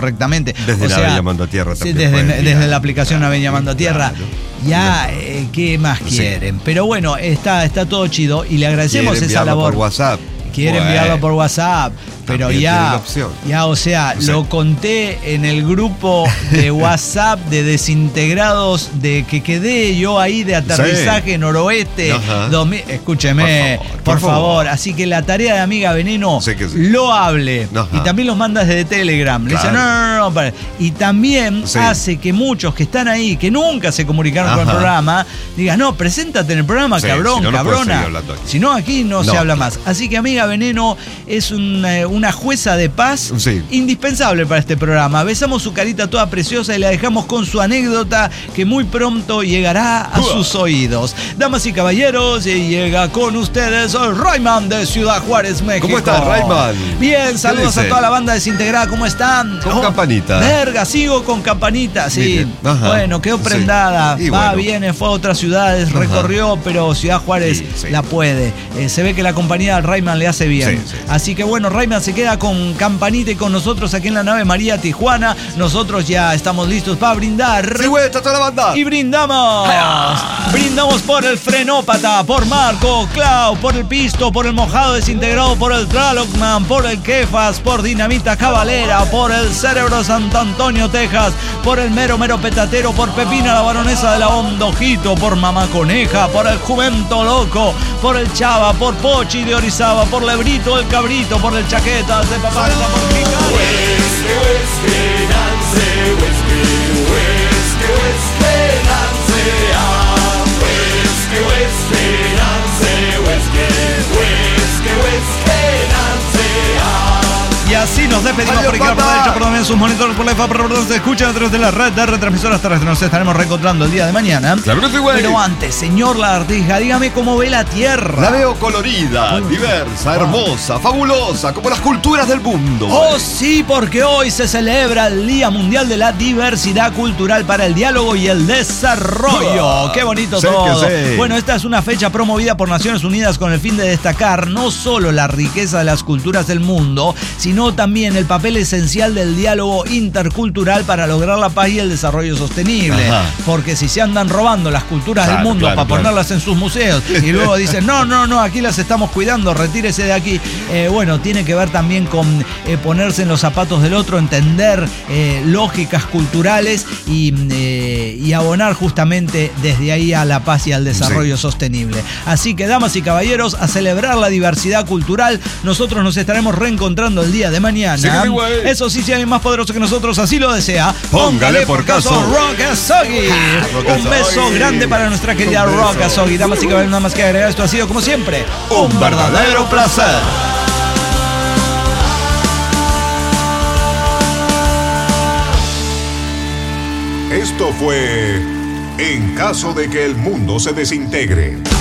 correctamente.
Desde
o
la
sea,
Ven Llamando a Tierra
sí,
también.
desde, desde la aplicación Ven Llamando a Tierra.
Claro.
Ya, eh, ¿qué más quieren? Sí. Pero bueno, está, está todo chido y le agradecemos esa labor.
Por WhatsApp.
Quiere
bueno.
enviarlo por WhatsApp, pero
También
ya, ya, o sea, sí. Lo conté en el grupo de WhatsApp de desintegrados de que quedé yo ahí de aterrizaje sí. noroeste. dos mil, escúcheme, por, favor, por, por favor. favor. Así que la tarea de Amiga Veneno sí sí. lo hable. Ajá. Y también los mandas desde Telegram. Le claro. dice, no, no, no, no. Y también sí. hace que muchos que están ahí, que nunca se comunicaron Ajá. con el programa, digan, no, preséntate en el programa, sí, cabrón, si no, cabrona. No si no, aquí no, no se habla más. Así que Amiga Veneno es un, una jueza de paz sí. indispensable para este programa. Besamos su carita toda preciosa y la dejamos con su anécdota que muy pronto llegará a uh. sus oídos. Damas y caballeros, llega con ustedes el Rayman de Ciudad Juárez, México.
¿Cómo estás, Rayman?
Bien, saludos a toda la banda desintegrada. ¿Cómo están?
Con oh, campanita.
Verga, sigo con campanita, sí. Bueno, quedó prendada. Sí. Va, bueno. viene, fue a otras ciudades, Ajá. recorrió, pero Ciudad Juárez sí, sí. la puede. Eh, se ve que la compañía del Rayman le hace bien. Sí, sí, sí. Así que bueno, Rayman se queda con campanita y con nosotros aquí en la nave María Tijuana. Nosotros ya estamos listos para brindar.
Sí, güey, está toda la banda.
Y brindamos. ¡Ay! Brindamos por el Frenópata, por Marco, Clau, por el Pisto, por el Mojado Desintegrado, por el Tralocman, por el Kefas, por Dinamita Cabalera, por el Cerebro Santo Antonio, Texas, por el Mero Mero Petatero, por Pepina la Baronesa de la Hondojito, por Mamá Coneja, por el Jumento Loco, por el Chava, por Pochi de Orizaba, por Lebrito el Cabrito, por el Chaquetas de Papá de la Porquicana. Whisky, whisky, Nancy, whisky, whisky, whisky, Nancy, ah, whisky, whisky, Nancy, whisky, whisky, whisky, Nancy, ah. Y así nos despedimos por Ricardo Derecho, por también sus monitores por la F A, por se escuchan a través de la red de retransmisoras terrestres. Nos estaremos reencontrando el día de mañana.
Claro que sí, güey.
Pero antes, señor Lagartija, dígame cómo ve la Tierra.
La veo colorida, oh, diversa, hermosa, fabulosa, como las culturas del mundo.
Oh, sí, porque hoy se celebra el Día Mundial de la Diversidad Cultural para el Diálogo y el Desarrollo. Oh, ¡qué bonito sí, todo! Sí. Bueno, esta es una fecha promovida por Naciones Unidas con el fin de destacar no solo la riqueza de las culturas del mundo, sino también el papel esencial del diálogo intercultural para lograr la paz y el desarrollo sostenible. Ajá. Porque si se andan robando las culturas claro, del mundo claro, para claro. ponerlas en sus museos y luego dicen, no, no, no, aquí las estamos cuidando, retírese de aquí. Eh, bueno, tiene que ver también con eh, ponerse en los zapatos del otro, entender eh, lógicas culturales y, eh, y abonar justamente desde ahí a la paz y al desarrollo sí. sostenible. Así que, damas y caballeros, a celebrar la diversidad cultural. Nosotros nos estaremos reencontrando el día de mañana. Sí, eso sí, si hay más poderoso que nosotros así lo desea,
póngale por caso
Rock Azogi. Un beso grande para nuestra querida Rock Azogi. Damas y caballeros, nada más que agregar, esto ha sido como siempre un verdadero placer.
Esto fue En caso de que el mundo se desintegre.